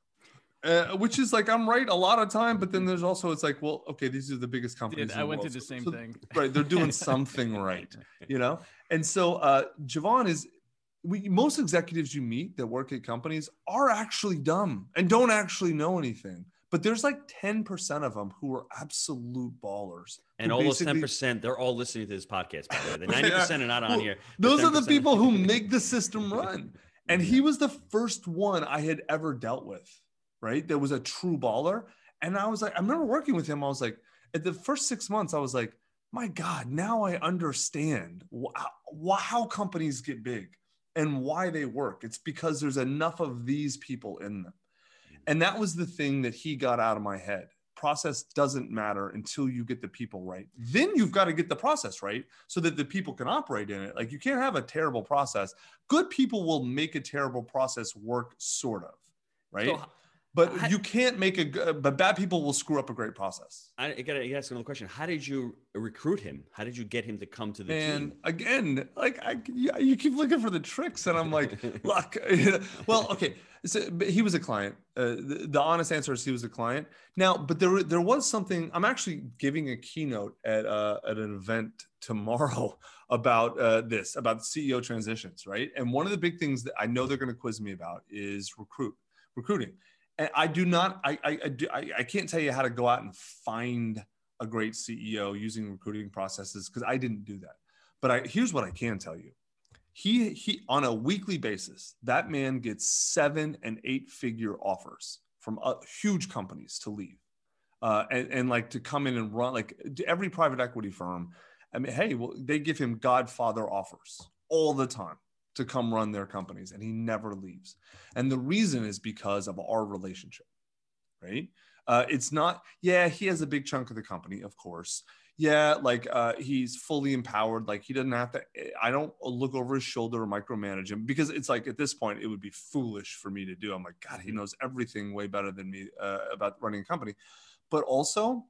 Speaker 1: Uh, which is like, I'm right a lot of time, but then there's also, it's like, well, okay, these are the biggest companies.
Speaker 2: Dude, I went through the same
Speaker 1: so,
Speaker 2: thing.
Speaker 1: Right. They're doing something right, you know? And so uh, Javon is, we, most executives you meet that work at companies are actually dumb and don't actually know anything. But there's like ten percent of them who are absolute ballers.
Speaker 3: And all those ten percent, they're all listening to this podcast, by the way. The ninety percent are not on
Speaker 1: well,
Speaker 3: here.
Speaker 1: Those are the people who make the system run. And he was the first one I had ever dealt with, right? There was a true baller. And I was like, I remember working with him. I was like, at the first six months, I was like, my God, now I understand wh- how companies get big and why they work. It's because there's enough of these people in them. And that was the thing that he got out of my head. Process doesn't matter until you get the people right. Then you've got to get the process right so that the people can operate in it. Like you can't have a terrible process. Good people will make a terrible process work, sort of, right? So, but I, you can't make a, but bad people will screw up a great process.
Speaker 3: I, I gotta ask another question. How did you recruit him? How did you get him to come to the
Speaker 1: and
Speaker 3: team?
Speaker 1: Again, like I, you keep looking for the tricks and I'm like, look, well, okay. So, he was a client. Uh, the, the honest answer is he was a client. Now, but there, there was something. I'm actually giving a keynote at uh, at an event tomorrow about uh, this, about C E O transitions, right? And one of the big things that I know they're going to quiz me about is recruit, recruiting. And I do not, I, I, I, do, I, I can't tell you how to go out and find a great C E O using recruiting processes because I didn't do that. But I, here's what I can tell you. He, he, on a weekly basis, that man gets seven and eight figure offers from uh, huge companies to leave uh, and, and like to come in and run like every private equity firm. I mean, hey, well, they give him Godfather offers all the time to come run their companies and he never leaves. And the reason is because of our relationship, right? Uh, it's not, yeah, he has a big chunk of the company, of course. Yeah, like uh, he's fully empowered. Like he doesn't have to, I don't look over his shoulder or micromanage him because it's like at this point, it would be foolish for me to do. I'm like, God, he knows everything way better than me uh, about running a company. But also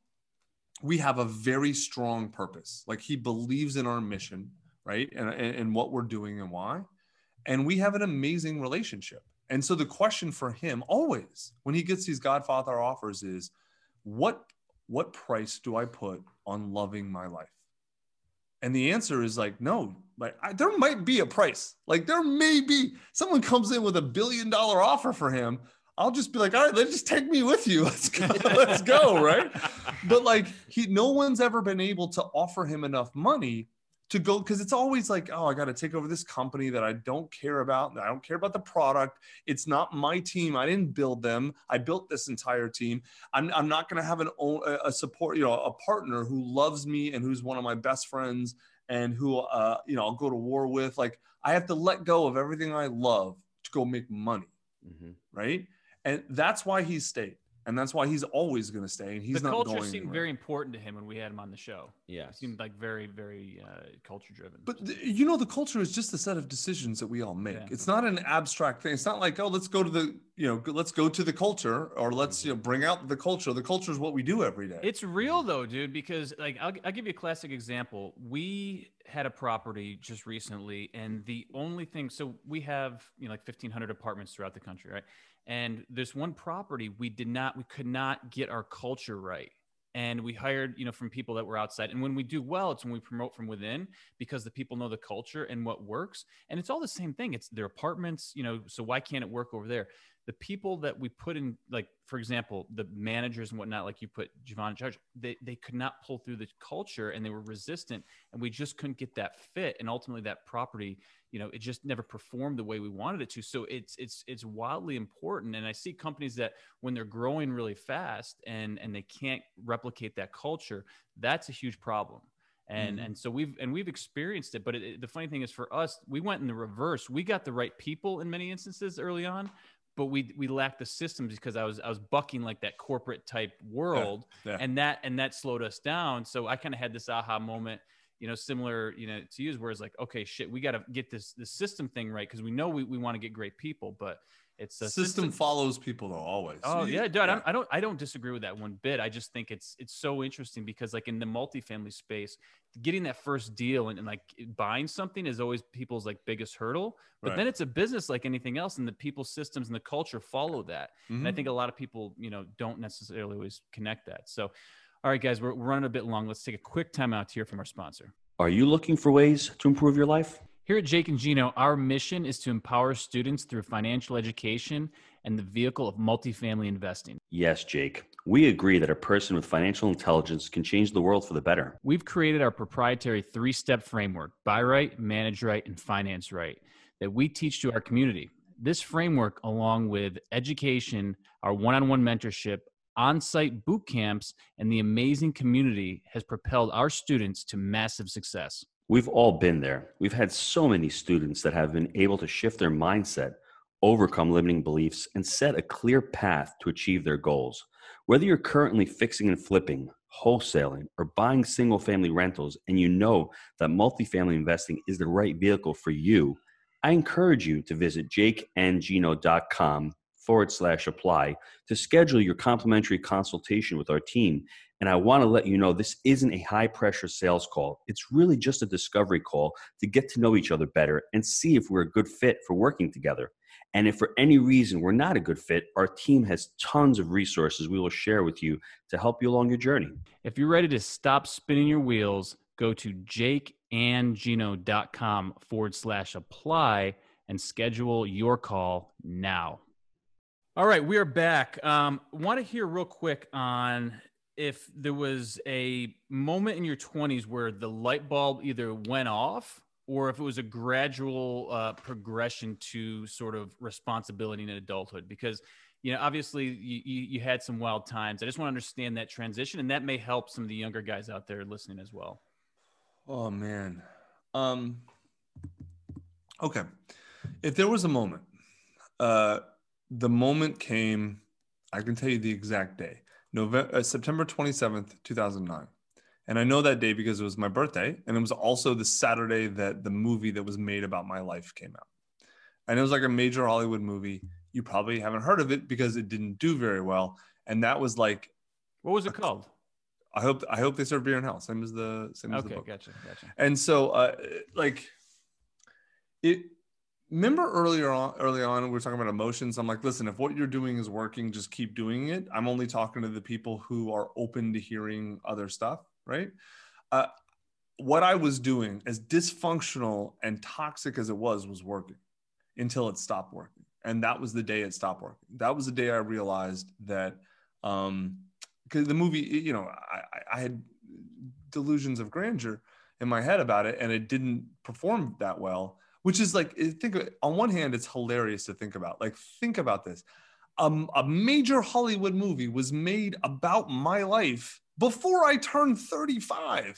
Speaker 1: we have a very strong purpose. Like he believes in our mission, right? And, and, and what we're doing and why. And we have an amazing relationship. And so the question for him always, when he gets these Godfather offers is, what, what price do I put on loving my life? And the answer is like, no, like I, there might be a price. Like there may be someone comes in with a billion dollar offer for him. I'll just be like, all right, let's just take me with you. Let's go. Let's go. Right. But like he, no one's ever been able to offer him enough money to go, because it's always like, oh, I got to take over this company that I don't care about. I don't care about the product. It's not my team. I didn't build them. I built this entire team. I'm, I'm not going to have an a support, you know, a partner who loves me and who's one of my best friends and who, uh, you know, I'll go to war with. Like, I have to let go of everything I love to go make money. Mm-hmm. Right. And that's why he's stayed. And that's why he's always going to stay. And he's
Speaker 2: the
Speaker 1: not
Speaker 2: culture
Speaker 1: going
Speaker 2: seemed
Speaker 1: anywhere.
Speaker 2: Very important to him when we had him on the show.
Speaker 3: Yeah.
Speaker 2: It seemed like very, very uh, culture driven.
Speaker 1: But the, you know, the culture is just a set of decisions that we all make. Yeah. It's not an abstract thing. It's not like, oh, let's go to the, you know, let's go to the culture, or let's, you know, bring out the culture. The culture is what we do every day.
Speaker 2: It's real though, dude, because like, I'll, I'll give you a classic example. We had a property just recently, and the only thing, so we have, you know, like fifteen hundred apartments throughout the country, right? And this one property, we did not, we could not get our culture right. And we hired, you know, from people that were outside. And when we do well, it's when we promote from within, because the people know the culture and what works. And it's all the same thing. It's their apartments, you know, so why can't it work over there? The people that we put in, like, for example, the managers and whatnot, like you put Javon in charge, they, they could not pull through the culture, and they were resistant, and we just couldn't get that fit. And ultimately that property, you know, it just never performed the way we wanted it to. So it's, it's, it's wildly important. And I see companies that when they're growing really fast and, and they can't replicate that culture, that's a huge problem. And, mm-hmm. and so we've, and we've experienced it, but it, it, the funny thing is for us, we went in the reverse. We got the right people in many instances early on, but we, we lacked the systems because I was, I was bucking like that corporate type world yeah, yeah. and that, and that slowed us down. So I kind of had this aha moment, you know, similar, you know, to use, where it's like, okay, shit, we got to get this, this system thing right. Cause we know we, we want to get great people, but it's a
Speaker 1: system, system follows people though, always.
Speaker 2: Oh yeah, dude. Yeah. I don't, I don't disagree with that one bit. I just think it's, it's so interesting because like in the multifamily space, getting that first deal and, and like buying something is always people's like biggest hurdle, but right. then it's a business like anything else, and the people systems and the culture follow that. Mm-hmm. And I think a lot of people, you know, don't necessarily always connect that. So, all right, guys, we're running a bit long. Let's take a quick time out to hear from our sponsor.
Speaker 3: Are you looking for ways to improve your life?
Speaker 2: Here at Jake and Gino, our mission is to empower students through financial education and the vehicle of multifamily investing.
Speaker 3: Yes, Jake. We agree that a person with financial intelligence can change the world for the better.
Speaker 2: We've created our proprietary three-step framework, Buy Right, Manage Right, and Finance Right, that we teach to our community. This framework, along with education, our one-on-one mentorship, on-site boot camps, and the amazing community, has propelled our students to massive success.
Speaker 3: We've all been there. We've had so many students that have been able to shift their mindset, overcome limiting beliefs, and set a clear path to achieve their goals. Whether you're currently fixing and flipping, wholesaling, or buying single-family rentals, and you know that multifamily investing is the right vehicle for you, I encourage you to visit jakeandgino.com forward slash apply to schedule your complimentary consultation with our team. And I want to let you know this isn't a high-pressure sales call. It's really just a discovery call to get to know each other better and see if we're a good fit for working together. And if for any reason we're not a good fit, our team has tons of resources we will share with you to help you along your journey.
Speaker 2: If you're ready to stop spinning your wheels, go to jakeandgino.com forward slash apply and schedule your call now. All right, we are back. Um, want to hear real quick on if there was a moment in your twenties where the light bulb either went off or if it was a gradual uh, progression to sort of responsibility in adulthood. Because, you know, obviously you, you, you had some wild times. I just want to understand that transition, and that may help some of the younger guys out there listening as well.
Speaker 1: Oh, man. Um, okay. If there was a moment, uh, the moment came, I can tell you the exact day, November, uh, September twenty-seventh, two thousand nine. And I know that day because it was my birthday, and it was also the Saturday that the movie that was made about my life came out. And it was like a major Hollywood movie. You probably haven't heard of it because it didn't do very well. And that was like,
Speaker 2: what was it
Speaker 1: a,
Speaker 2: called?
Speaker 1: I hope I hope they serve beer in hell. Same as the same as
Speaker 2: okay,
Speaker 1: the book.
Speaker 2: gotcha, gotcha.
Speaker 1: And so, uh, like, it. Remember earlier on, early on, we were talking about emotions. I'm like, listen, if what you're doing is working, just keep doing it. I'm only talking to the people who are open to hearing other stuff, right? Uh, what I was doing, as dysfunctional and toxic as it was, was working until it stopped working. And that was the day it stopped working. That was the day I realized that, um, because the movie, you know, I, I had delusions of grandeur in my head about it, and it didn't perform that well. Which is like, think of it, on one hand, it's hilarious to think about. Like, think about this. Um, a major Hollywood movie was made about my life before I turned thirty-five.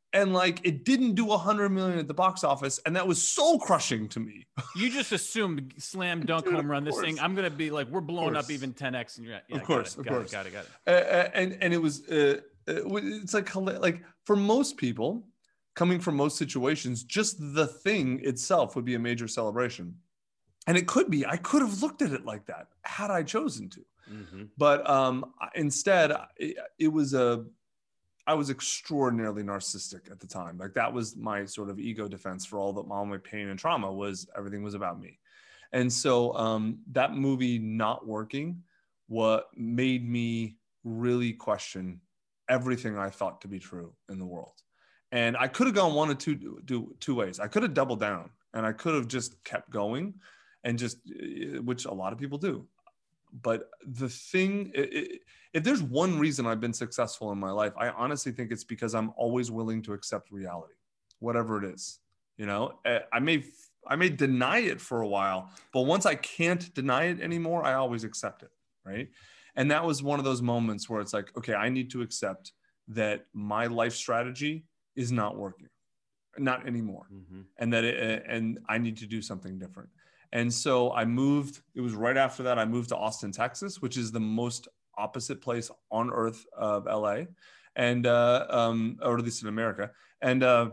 Speaker 1: and like it didn't do a hundred million at the box office, and that was soul crushing to me.
Speaker 2: You just assumed slam dunk
Speaker 1: Dude,
Speaker 2: home run. This
Speaker 1: course.
Speaker 2: thing, I'm gonna be like, we're blowing up even ten x, and you're yeah,
Speaker 1: of course,
Speaker 2: got it,
Speaker 1: of
Speaker 2: got
Speaker 1: course,
Speaker 2: it, got it, got it.
Speaker 1: Uh, and and it was uh, it's like like for most people, coming from most situations, just the thing itself would be a major celebration, and it could be. I could have looked at it like that had I chosen to,
Speaker 3: Mm-hmm.
Speaker 1: but um, instead, it, it was a. I was extraordinarily narcissistic at the time. Like that was my sort of ego defense for all the all my pain and trauma was everything was about me. And so um, that movie not working, what made me really question everything I thought to be true in the world. And I could have gone one or two, do, two ways. I could have doubled down and I could have just kept going and just, which a lot of people do. But the thing, it, if there's one reason I've been successful in my life, I honestly think it's because I'm always willing to accept reality, whatever it is. You know, I may I may deny it for a while, but once I can't deny it anymore, I always accept it, right? And that was one of those moments where it's like, okay, I need to accept that my life strategy is not working, not anymore, mm-hmm. and that it, and I need to do something different. And so I moved, it was right after that, I moved to Austin, Texas, which is the most opposite place on earth of L A, and, uh, um, or at least in America. And uh,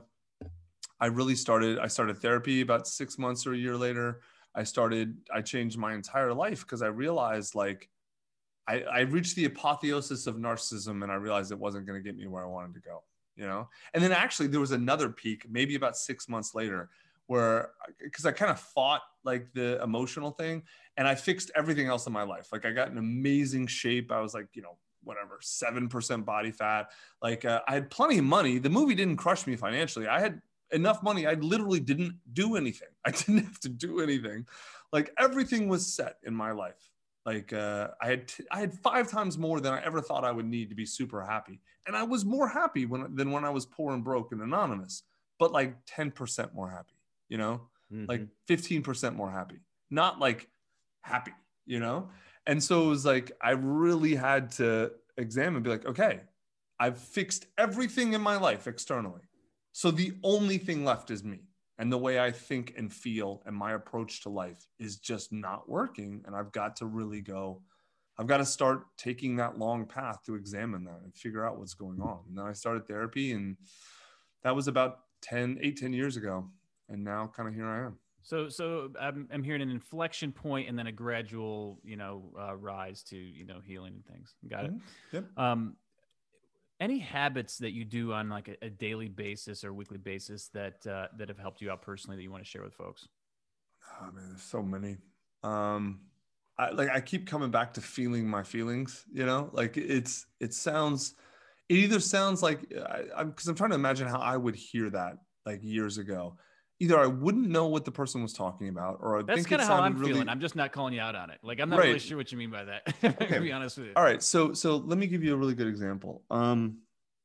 Speaker 1: I really started, I started therapy about six months or a year later. I started, I changed my entire life because I realized like, I, I reached the apotheosis of narcissism and I realized it wasn't going to get me where I wanted to go, you know? And then actually there was another peak, maybe about six months later, where, because I kind of fought like the emotional thing and I fixed everything else in my life. Like I got in amazing shape. I was like, you know, whatever, seven percent body fat. Like uh, I had plenty of money. The movie didn't crush me financially. I had enough money. I literally didn't do anything. I didn't have to do anything. Like everything was set in my life. Like uh, I had, t- I had five times more than I ever thought I would need to be super happy. And I was more happy when, than when I was poor and broke and anonymous, but like ten percent more happy. You know, mm-hmm. like fifteen percent more happy, not like happy, you know? And so it was like, I really had to examine, be like, okay, I've fixed everything in my life externally. So the only thing left is me and the way I think and feel and my approach to life is just not working. And I've got to really go, I've got to start taking that long path to examine that and figure out what's going on. And then I started therapy and that was about ten, eight, ten years ago. And now kind of here I am.
Speaker 2: So, so I'm, I'm hearing an inflection point and then a gradual, you know, uh, rise to, you know, healing and things. Got mm-hmm. it.
Speaker 1: Yep.
Speaker 2: Um, any habits that you do on like a, a daily basis or weekly basis that, uh, that have helped you out personally that you want to share with folks?
Speaker 1: Oh man, there's so many. Um, I like, I keep coming back to feeling my feelings, you know, like it's, it sounds, it either sounds like I, I'm, cause I'm trying to imagine how I would hear that like years ago. Either I wouldn't know what the person was talking about, or I
Speaker 2: That's
Speaker 1: think
Speaker 2: kind of how I'm
Speaker 1: really...
Speaker 2: feeling. I'm just not calling you out on it. Like, I'm not
Speaker 1: right.
Speaker 2: really sure what you mean by that. I'm
Speaker 1: okay.
Speaker 2: gonna be honest with you.
Speaker 1: All right. So, so let me give you a really good example. Um,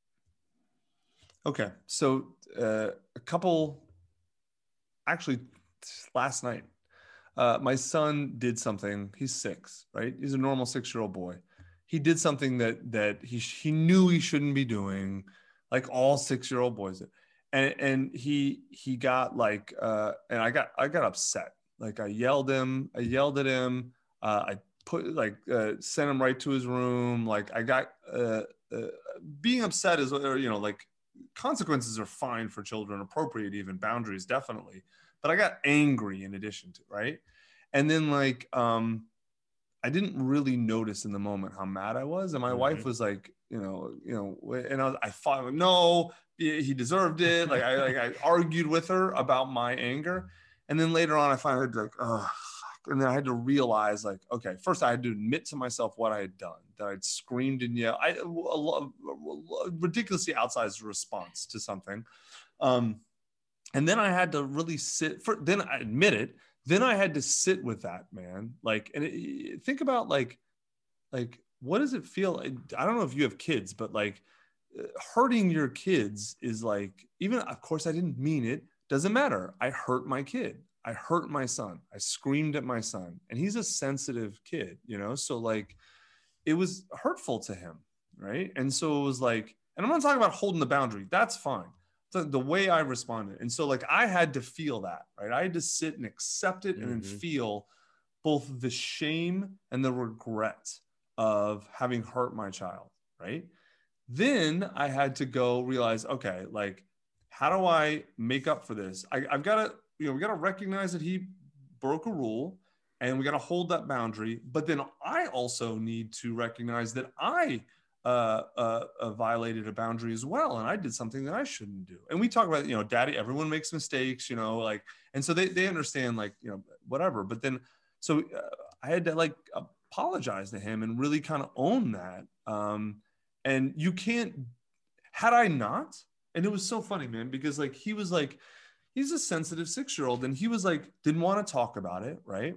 Speaker 1: okay. So, uh, a couple, actually last night, uh, my son did something. He's six, right? He's a normal six-year-old boy. He did something that, that he, he knew he shouldn't be doing, like all six-year-old boys did. And, and he, he got like, uh, and I got, I got upset. Like I yelled him, I yelled at him. Uh, I put like, uh, sent him right to his room. Like I got, uh, uh, being upset is, or, you know, like consequences are fine for children, appropriate, even boundaries, definitely. But I got angry in addition to, right. And then like, um, I didn't really notice in the moment how mad I was. And my mm-hmm. wife was like, you know, you know, and I, was, I fought, no, he deserved it. Like I, like I argued with her about my anger. And then later on, I finally had to like, oh, and then I had to realize like, okay, first I had to admit to myself what I had done, that I'd screamed and yelled. I, a, a, a ridiculously outsized response to something. Um, and then I had to really sit for, then I admit it. Then I had to sit with that, man. Like, and it, think about like, like, what does it feel? I don't know if you have kids, but like hurting your kids is like, even, of course I didn't mean it. Doesn't matter. I hurt my kid. I hurt my son. I screamed at my son and he's a sensitive kid, you know? So like, it was hurtful to him. Right. And so it was like, and I'm not talking about holding the boundary. That's fine. the, the way I responded. And so like I had to feel that, right? I had to sit and accept it and
Speaker 3: Mm-hmm.
Speaker 1: then feel both the shame and the regret of having hurt my child, right? Then I had to go realize, okay, like, how do I make up for this? I, I've got to, you know, we got to recognize that he broke a rule and we got to hold that boundary. But then I also need to recognize that I uh, uh, uh, violated a boundary as well. And I did something that I shouldn't do. And we talk about, you know, daddy, everyone makes mistakes, you know, like, and so they, they understand like, you know, whatever. But then, so uh, I had to like apologize to him and really kind of own that. Um, and you can't, had I not, and it was so funny, man, because like, he was like, he's a sensitive six-year-old and he was like, didn't want to talk about it. Right.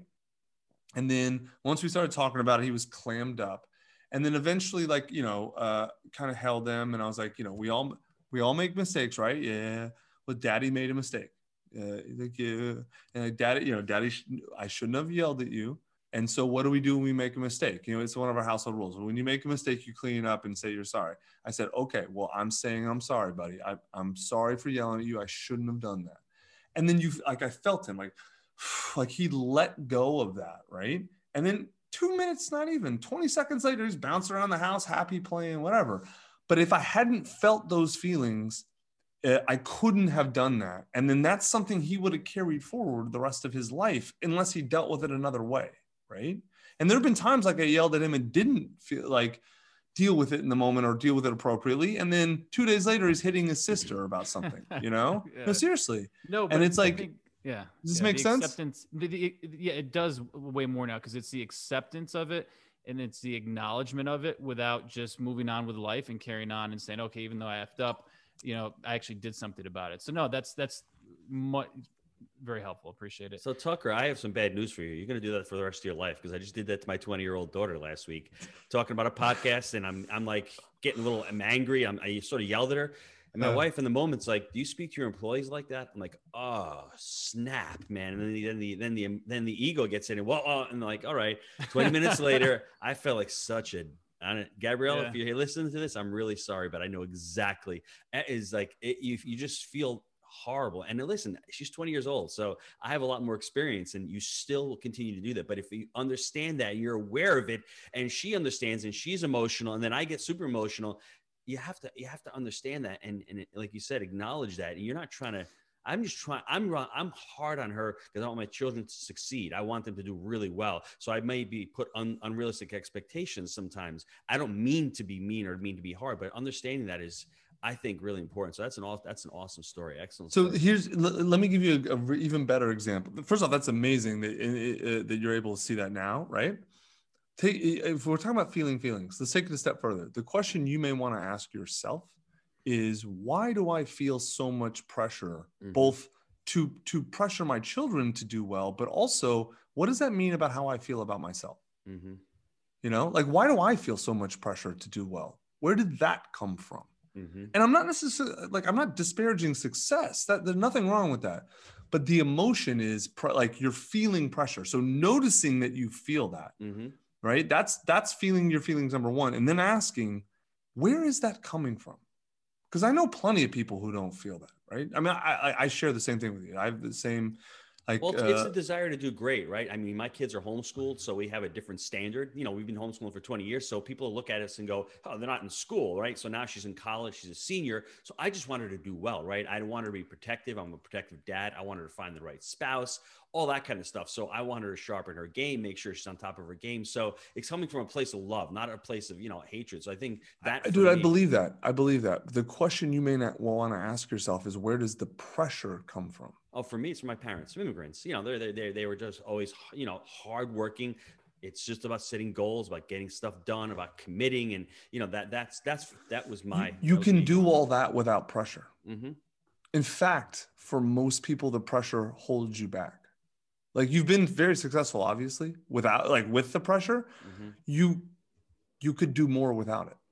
Speaker 1: And then once we started talking about it, he was clammed up. And then eventually, like, you know, uh, kind of held them. And I was like, you know, we all, we all make mistakes, right? Yeah. Well, daddy made a mistake. Uh, like, yeah. And like, daddy, you know, daddy, sh- I shouldn't have yelled at you. And so what do we do when we make a mistake? You know, it's one of our household rules. When you make a mistake, you clean it up and say you're sorry. I said, okay, well, I'm saying I'm sorry, buddy. I, I'm sorry for yelling at you. I shouldn't have done that. And then you, like, I felt him like, like he let go of that. Right. And then two minutes, not even twenty seconds later, he's bouncing around the house, happy, playing, whatever. But if I hadn't felt those feelings, uh, I couldn't have done that. And then that's something he would have carried forward the rest of his life unless he dealt with it another way. Right. And there have been times like I yelled at him and didn't feel like deal with it in the moment or deal with it appropriately. And then two days later, he's hitting his sister about something, you know,
Speaker 2: Yeah.
Speaker 1: no, seriously.
Speaker 2: No, but
Speaker 1: and it's
Speaker 2: I
Speaker 1: like,
Speaker 2: think, yeah.
Speaker 1: does this
Speaker 2: yeah,
Speaker 1: make
Speaker 2: the
Speaker 1: sense?
Speaker 2: Acceptance, the, the, yeah, it does way more now because it's the acceptance of it and it's the acknowledgement of it without just moving on with life and carrying on and saying, okay, even though I effed up, you know, I actually did something about it. So no, that's, that's much, very helpful. Appreciate it.
Speaker 3: So Tucker, I have some bad news for you. You're going to do that for the rest of your life because I just did that to my twenty year old daughter last week, talking about a podcast, and I'm I'm like getting a little I'm angry. I'm I sort of yelled at her, and my
Speaker 1: Uh.
Speaker 3: wife in the moment's like, "Do you speak to your employees like that?" I'm like, "Oh snap, man!" And then the then the then the then the ego gets in, and well, uh, and like, all right. twenty minutes later, I felt like such a I don't, Gabriella,
Speaker 2: Yeah.
Speaker 3: if you're listening to this, I'm really sorry, but I know exactly. It is like it, you you just feel horrible. And listen, she's twenty years old, so I have a lot more experience, and you still will continue to do that. But if you understand that, you're aware of it, and she understands, and she's emotional, and then I get super emotional, you have to you have to understand that, and and it, like you said, acknowledge that. And you're not trying to. I'm just trying. I'm I'm hard on her because I want my children to succeed. I want them to do really well. So I may be put un, unrealistic expectations sometimes. I don't mean to be mean or mean to be hard, but understanding that is, I think, really important. So that's an that's an awesome story. Excellent.
Speaker 1: So
Speaker 3: story.
Speaker 1: here's, l- let me give you a, a re- even better example. First off, that's amazing that, uh, that you're able to see that now, right? Take, if we're talking about feeling feelings, let's take it a step further. The question you may want to ask yourself is, why do I feel so much pressure,
Speaker 3: Mhm.
Speaker 1: both to, to pressure my children to do well, but also what does that mean about how I feel about myself?
Speaker 3: Mm-hmm.
Speaker 1: You know, like, why do I feel so much pressure to do well? Where did that come from?
Speaker 3: Mm-hmm.
Speaker 1: And I'm not necessarily like, I'm not disparaging success. That there's nothing wrong with that. But the emotion is pre- like you're feeling pressure. So noticing that you feel that,
Speaker 3: Mm-hmm.
Speaker 1: right? That's, that's feeling your feelings, number one. And then asking, where is that coming from? Because I know plenty of people who don't feel that, right? I mean, I, I, I share the same thing with you. I have the same, like,
Speaker 3: Well, it's, it's
Speaker 1: uh,
Speaker 3: the desire to do great, right? I mean, my kids are homeschooled, so we have a different standard. You know, we've been homeschooling for twenty years, so people look at us and go, "Oh, they're not in school, right?" So now she's in college, she's a senior. So I just want her to do well, right? I want her to be protective. I'm a protective dad. I want her to find the right spouse, all that kind of stuff. So I want her to sharpen her game, make sure she's on top of her game. So it's coming from a place of love, not a place of, you know, hatred. So I think that,
Speaker 1: dude, I
Speaker 3: me,
Speaker 1: believe that. I believe that. The question you may not want to ask yourself is, where does the pressure come from?
Speaker 3: Oh, for me, it's from my parents, immigrants. You know, they're, they're, they were just always, you know, hardworking. It's just about setting goals, about getting stuff done, about committing. And, you know, that that's, that's, that was my,
Speaker 1: You, you
Speaker 3: was
Speaker 1: can
Speaker 3: me
Speaker 1: do
Speaker 3: growing
Speaker 1: all
Speaker 3: up.
Speaker 1: that without pressure.
Speaker 3: Mhm.
Speaker 1: In fact, for most people, the pressure holds you back. Like, you've been very successful, obviously, without, like, with the pressure,
Speaker 3: Mhm.
Speaker 1: you, you could do more without it.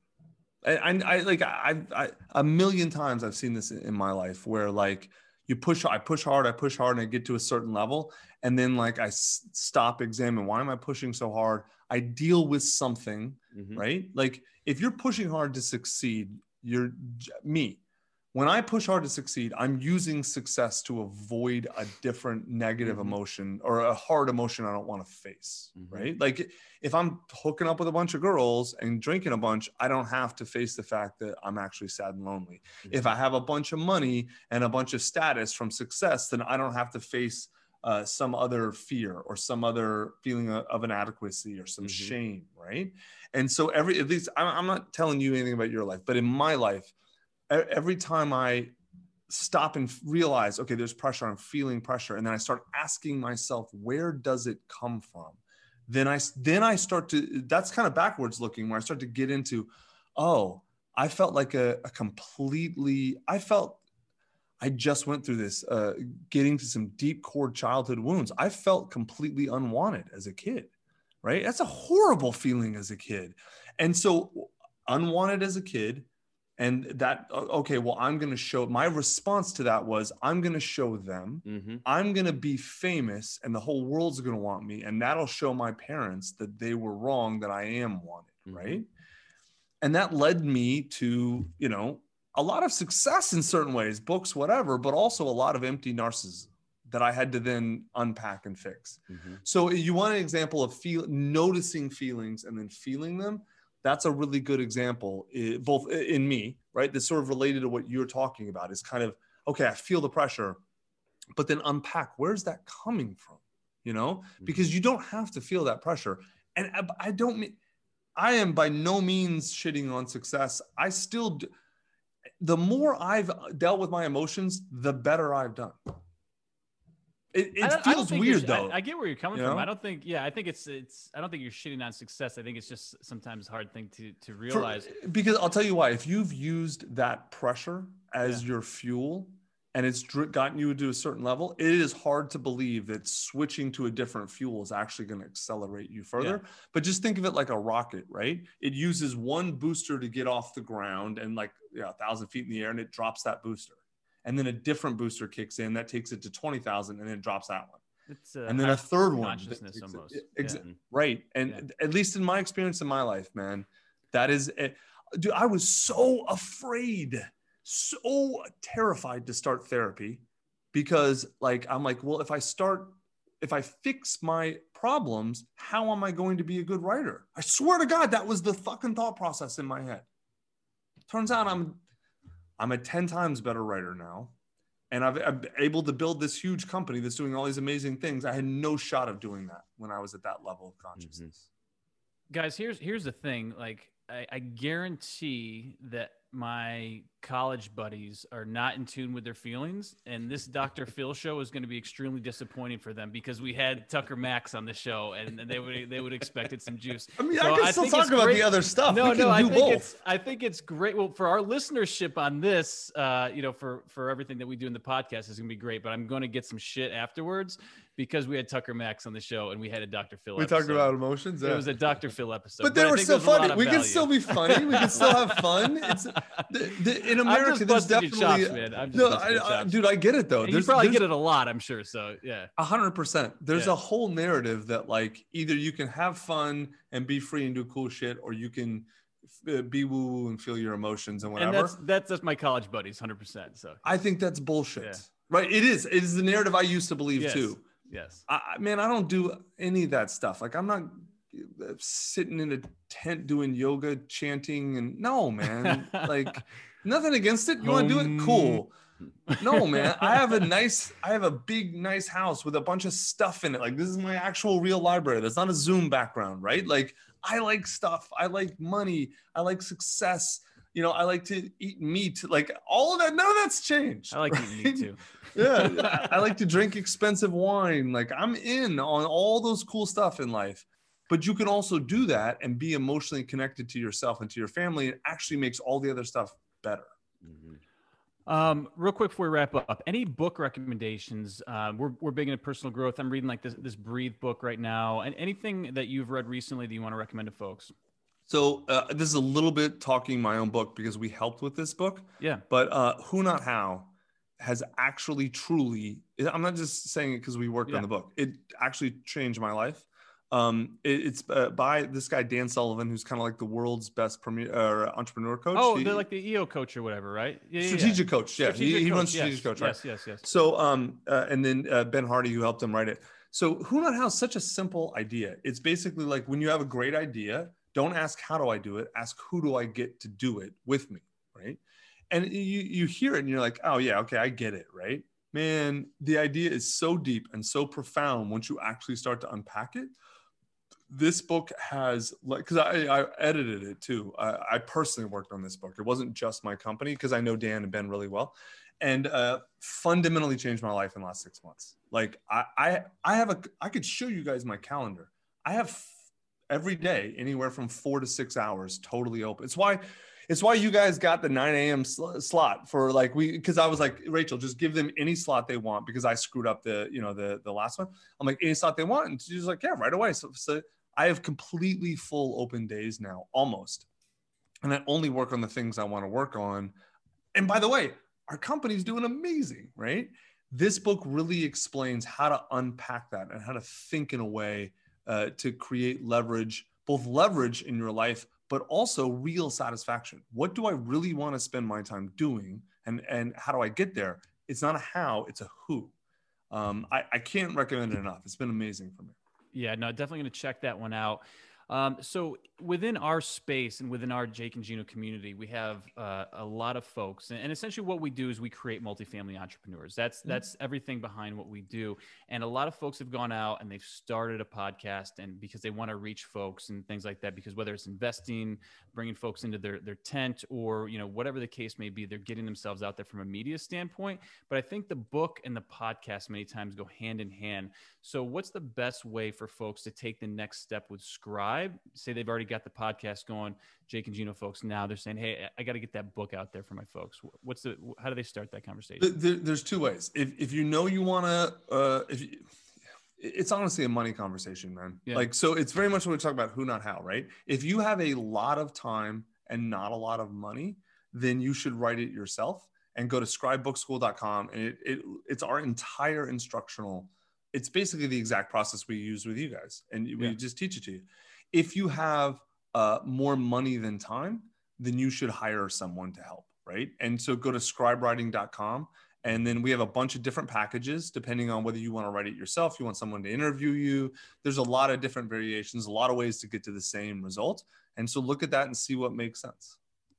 Speaker 1: And I, I like, I, I, a million times I've seen this in my life where, like, you push, I push hard, I push hard, and I get to a certain level. And then, like, I s- stop, examine, why am I pushing so hard? I deal with something,
Speaker 3: Mhm.
Speaker 1: right? Like, if you're pushing hard to succeed, you're me. when I push hard to succeed, I'm using success to avoid a different negative
Speaker 3: Mm-hmm.
Speaker 1: emotion or a hard emotion I don't want to face,
Speaker 3: Mhm.
Speaker 1: right? Like if I'm hooking up with a bunch of girls and drinking a bunch, I don't have to face the fact that I'm actually sad and lonely. If I have a bunch of money and a bunch of status from success, then I don't have to face uh, some other fear or some other feeling of, of inadequacy or some
Speaker 3: Mhm.
Speaker 1: shame, right? And so every, at least I'm, I'm not telling you anything about your life, but in my life, e- every time I stop and realize, okay, there's pressure, I'm feeling pressure, and then I start asking myself, where does it come from? Then I then I start to, that's kind of backwards looking, where I start to get into, oh, I felt like a, a completely, I felt, I just went through this, uh, getting to some deep core childhood wounds. I felt completely unwanted as a kid, right? That's a horrible feeling as a kid. And so unwanted as a kid, and that, okay, well, I'm going to show, my response to that was, I'm going to show them,
Speaker 3: Mm-hmm.
Speaker 1: I'm going to be famous and the whole world's going to want me. And that'll show my parents that they were wrong, that I am wanted.
Speaker 3: Mhm.
Speaker 1: Right. And that led me to, you know, a lot of success in certain ways, books, whatever, but also a lot of empty narcissism that I had to then unpack and fix.
Speaker 3: Mm-hmm.
Speaker 1: So you want an example of feel, noticing feelings and then feeling them. That's a really good example, eh, both in me, right? That's sort of related to what you're talking about, is kind of, okay, I feel the pressure, but then unpack, where's that coming from? You know, because you don't have to feel that pressure. And I, I don't mean, I am by no means shitting on success. I still, do, the more I've dealt with my emotions, the better I've done. It, it
Speaker 2: I don't, I don't
Speaker 1: feels
Speaker 2: think you're
Speaker 1: weird
Speaker 2: sh-
Speaker 1: though.
Speaker 2: I, I get where you're coming
Speaker 1: You
Speaker 2: from.
Speaker 1: know?
Speaker 2: I don't think, yeah, I think it's, it's, I don't think you're shitting on success. I think it's just sometimes a hard thing to, to realize.
Speaker 1: For, because I'll tell you why, if you've used that pressure as
Speaker 2: Yeah.
Speaker 1: your fuel and it's dr- gotten you to a certain level, it is hard to believe that switching to a different fuel is actually going to accelerate you further.
Speaker 2: Yeah.
Speaker 1: But just think of it like a rocket, right? It uses one booster to get off the ground and like yeah, a thousand feet in the air, and it drops that booster. And then a different booster kicks in that takes it to twenty thousand, and then it drops that one.
Speaker 2: It's uh,
Speaker 1: And then a third one.
Speaker 2: consciousness
Speaker 1: that-
Speaker 2: almost.
Speaker 1: ex-
Speaker 2: Yeah.
Speaker 1: Right. And
Speaker 2: Yeah.
Speaker 1: at least in my experience in my life, man, that is, it. Dude, I was so afraid, so terrified to start therapy because like, I'm like, well, if I start, if I fix my problems, how am I going to be a good writer? I swear to God, that was the fucking thought process in my head. Turns out I'm, I'm a ten times better writer now. And I've, I'm able to build this huge company that's doing all these amazing things. I had no shot of doing that when I was at that level of consciousness.
Speaker 2: Guys, here's, here's the thing. Like, I, I guarantee that my college buddies are not in tune with their feelings, and this Doctor Phil show is going to be extremely disappointing for them because we had Tucker Max on the show, and they would they would expected some juice.
Speaker 1: I mean,
Speaker 2: So
Speaker 1: I can still
Speaker 2: think
Speaker 1: talk
Speaker 2: it's
Speaker 1: about
Speaker 2: great-
Speaker 1: the other stuff.
Speaker 2: No,
Speaker 1: we can
Speaker 2: no,
Speaker 1: do
Speaker 2: I think
Speaker 1: both.
Speaker 2: it's I think it's great. Well, for our listenership on this, uh, you know, for for everything that we do in the podcast is going to be great. But I'm going to get some shit afterwards because we had Tucker Max on the show and we had a Doctor Phil.
Speaker 1: We
Speaker 2: episode.
Speaker 1: talked about emotions.
Speaker 2: It
Speaker 1: Yeah.
Speaker 2: was a Doctor Phil episode,
Speaker 1: But they
Speaker 2: I
Speaker 1: were
Speaker 2: think
Speaker 1: still
Speaker 2: there's a lot
Speaker 1: funny.
Speaker 2: of
Speaker 1: We can
Speaker 2: value.
Speaker 1: still be funny. We can still have fun. It's the, the, in America.
Speaker 2: I'm just
Speaker 1: There's
Speaker 2: busting your
Speaker 1: definitely
Speaker 2: chops, man. I'm just
Speaker 1: no,
Speaker 2: busting your
Speaker 1: I, I,
Speaker 2: chops.
Speaker 1: dude. I get it though.
Speaker 2: And you
Speaker 1: There's,
Speaker 2: probably
Speaker 1: there's,
Speaker 2: get it a lot, I'm sure. So yeah.
Speaker 1: A hundred percent. There's
Speaker 2: Yeah.
Speaker 1: a whole narrative that like either you can have fun and be free and do cool shit, or you can f- be woo woo and feel your emotions and whatever.
Speaker 2: And that's that's just my college buddies, hundred percent. So
Speaker 1: I think that's bullshit.
Speaker 2: Yeah.
Speaker 1: Right? It is. It is the narrative I used to believe
Speaker 2: yes.
Speaker 1: too.
Speaker 2: Yes.
Speaker 1: I, I- man, I don't do any of that stuff. Like I'm not uh, sitting in a tent doing yoga, chanting, and no, man. Like nothing against it. You want to do it? Cool. No, man. I have a nice, I have a big, nice house with a bunch of stuff in it. Like this is my actual real library. That's not a Zoom background, right? Like I like stuff. I like money. I like success. You know, I like to eat meat. Like all of that. None of that's changed.
Speaker 2: I like
Speaker 1: right?
Speaker 2: eating meat too.
Speaker 1: Yeah, I, I like to drink expensive wine. Like I'm in on all those cool stuff in life. But you can also do that and be emotionally connected to yourself and to your family. It actually makes all the other stuff better.
Speaker 3: Mhm.
Speaker 2: Um, real quick before we wrap up, any book recommendations? Uh, we're we're big into personal growth. I'm reading like this this Breathe book right now, and anything that you've read recently that you want to recommend to folks?
Speaker 1: So uh, this is a little bit talking my own book because we helped with this book.
Speaker 2: Yeah.
Speaker 1: But uh, Who Not How has actually truly, I'm not just saying it because we worked
Speaker 2: Yeah.
Speaker 1: on the book. It actually changed my life. Um, it, it's uh, by this guy Dan Sullivan, who's kind of like the world's best premier uh, entrepreneur coach.
Speaker 2: Oh,
Speaker 1: he,
Speaker 2: they're like the E O coach or whatever, right? Yeah,
Speaker 1: strategic
Speaker 2: yeah.
Speaker 1: coach. Yeah,
Speaker 2: strategic
Speaker 1: he, he
Speaker 2: coach.
Speaker 1: runs
Speaker 2: Yes,
Speaker 1: strategic coach. Right?
Speaker 2: Yes, yes, yes.
Speaker 1: So, um, uh, and then uh, Ben Hardy, who helped him write it. So, Who Not How is such a simple idea. It's basically like when you have a great idea, don't ask how do I do it. Ask who do I get to do it with me, right? And you you hear it and you're like, oh yeah, okay, I get it, right? Man, the idea is so deep and so profound once you actually start to unpack it. This book has, like, because I, I edited it too. I, I personally worked on this book. It wasn't just my company because I know Dan and Ben really well, and uh, fundamentally changed my life in the last six months. Like I, I, I have a, I could show you guys my calendar. I have every day anywhere from four to six hours totally open. It's why. It's why you guys got the nine a.m. sl- slot for like we, because I was like, Rachel, just give them any slot they want because I screwed up the, you know, the the last one. I'm like, any slot they want. And she's like, yeah, right away. So, so I have completely full open days now, almost. And I only work on the things I want to work on. And by the way, our company's doing amazing, right? This book really explains how to unpack that and how to think in a way uh, to create leverage, both leverage in your life, but also real satisfaction. What do I really want to spend my time doing? And, and how do I get there? It's not a how, it's a who. Um, I, I can't recommend it enough. It's been amazing for me.
Speaker 2: Yeah, no, definitely going to check that one out. Um, so within our space and within our Jake and Gino community, we have uh, a lot of folks, and, and essentially what we do is we create multifamily entrepreneurs. That's mm-hmm. that's everything behind what we do. And a lot of folks have gone out and they've started a podcast, and because they want to reach folks and things like that. Because whether it's investing, bringing folks into their their tent, or you know whatever the case may be, they're getting themselves out there from a media standpoint. But I think the book and the podcast many times go hand in hand. So what's the best way for folks to take the next step with Scribe? Say they've already got the podcast going, Jake and Gino folks. Now they're saying, "Hey, I got to get that book out there for my folks." What's the? How do they start that conversation?
Speaker 1: There, there's two ways. If if you know you want to, uh, if you, it's honestly a money conversation, man. Yeah. Like so, it's very much what we talk about: who, not how, right? If you have a lot of time and not a lot of money, then you should write it yourself and go to scribe book school dot com, and it, it it's our entire instructional. It's basically the exact process we use with you guys, and we yeah. just teach it to you. If you have uh, more money than time, then you should hire someone to help, right? And so go to scribe writing dot com, and then we have a bunch of different packages depending on whether you want to write it yourself, you want someone to interview you. There's a lot of different variations, a lot of ways to get to the same result. And so look at that and see what makes sense.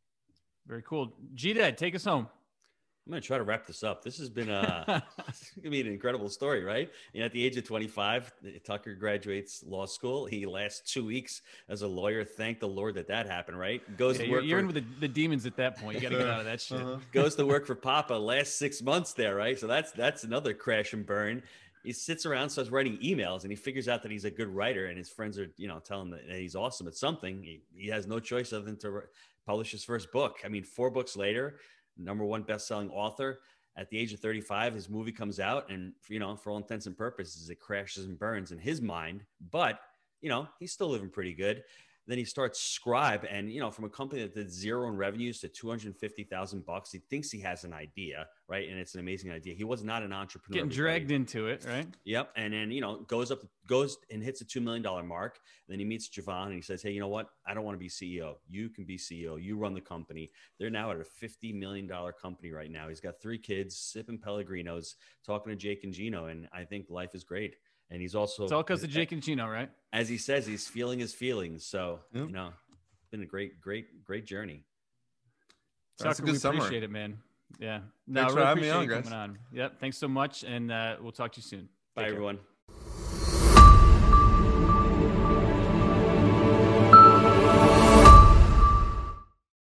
Speaker 2: Very cool. G-Dad, take us home.
Speaker 3: I'm going to try to wrap this up. This has been a, it's going to be an incredible story, right? You know, at the age of twenty-five, Tucker graduates law school. He lasts two weeks as a lawyer. Thank the Lord that that happened, right? Goes
Speaker 2: yeah,
Speaker 3: to work.
Speaker 2: You're, you're
Speaker 3: for,
Speaker 2: in with the, the demons at that point. You got to get out of that shit. Uh-huh.
Speaker 3: Goes to work for Papa. Last six months there, right? So that's that's another crash and burn. He sits around, starts writing emails, and he figures out that he's a good writer, and his friends are, you know, telling him that he's awesome at something. He, he has no choice other than to publish his first book. I mean, four books later, number one best-selling author. At the age of thirty-five, his movie comes out, and, you know, for all intents and purposes, it crashes and burns in his mind. But, you know, he's still living pretty good. Then he starts Scribe, and, you know, from a company that did zero in revenues to two hundred fifty thousand bucks, he thinks he has an idea, right? And it's an amazing idea. He was not an entrepreneur.
Speaker 2: Getting dragged into it, right?
Speaker 3: Yep. And then, you know, goes up, goes and hits a two million dollars mark. Then he meets Javon and he says, hey, you know what? I don't want to be C E O. You can be C E O. You run the company. They're now at a fifty million dollars company right now. He's got three kids, sipping Pellegrinos, talking to Jake and Gino. And I think life is great. And he's also,
Speaker 2: it's all because of Jake and Gino, right?
Speaker 3: As he says, he's feeling his feelings. So,
Speaker 1: yep.
Speaker 3: you know, it's been a great, great, great journey.
Speaker 2: That's Tucker, a good we summary. Appreciate it, man. Yeah. No,
Speaker 1: Thanks
Speaker 2: I really
Speaker 1: for having
Speaker 2: appreciate
Speaker 1: me on,
Speaker 2: you
Speaker 1: guys.
Speaker 2: coming on. Yep. Thanks so much. And uh, we'll talk to you soon.
Speaker 3: Bye, everyone.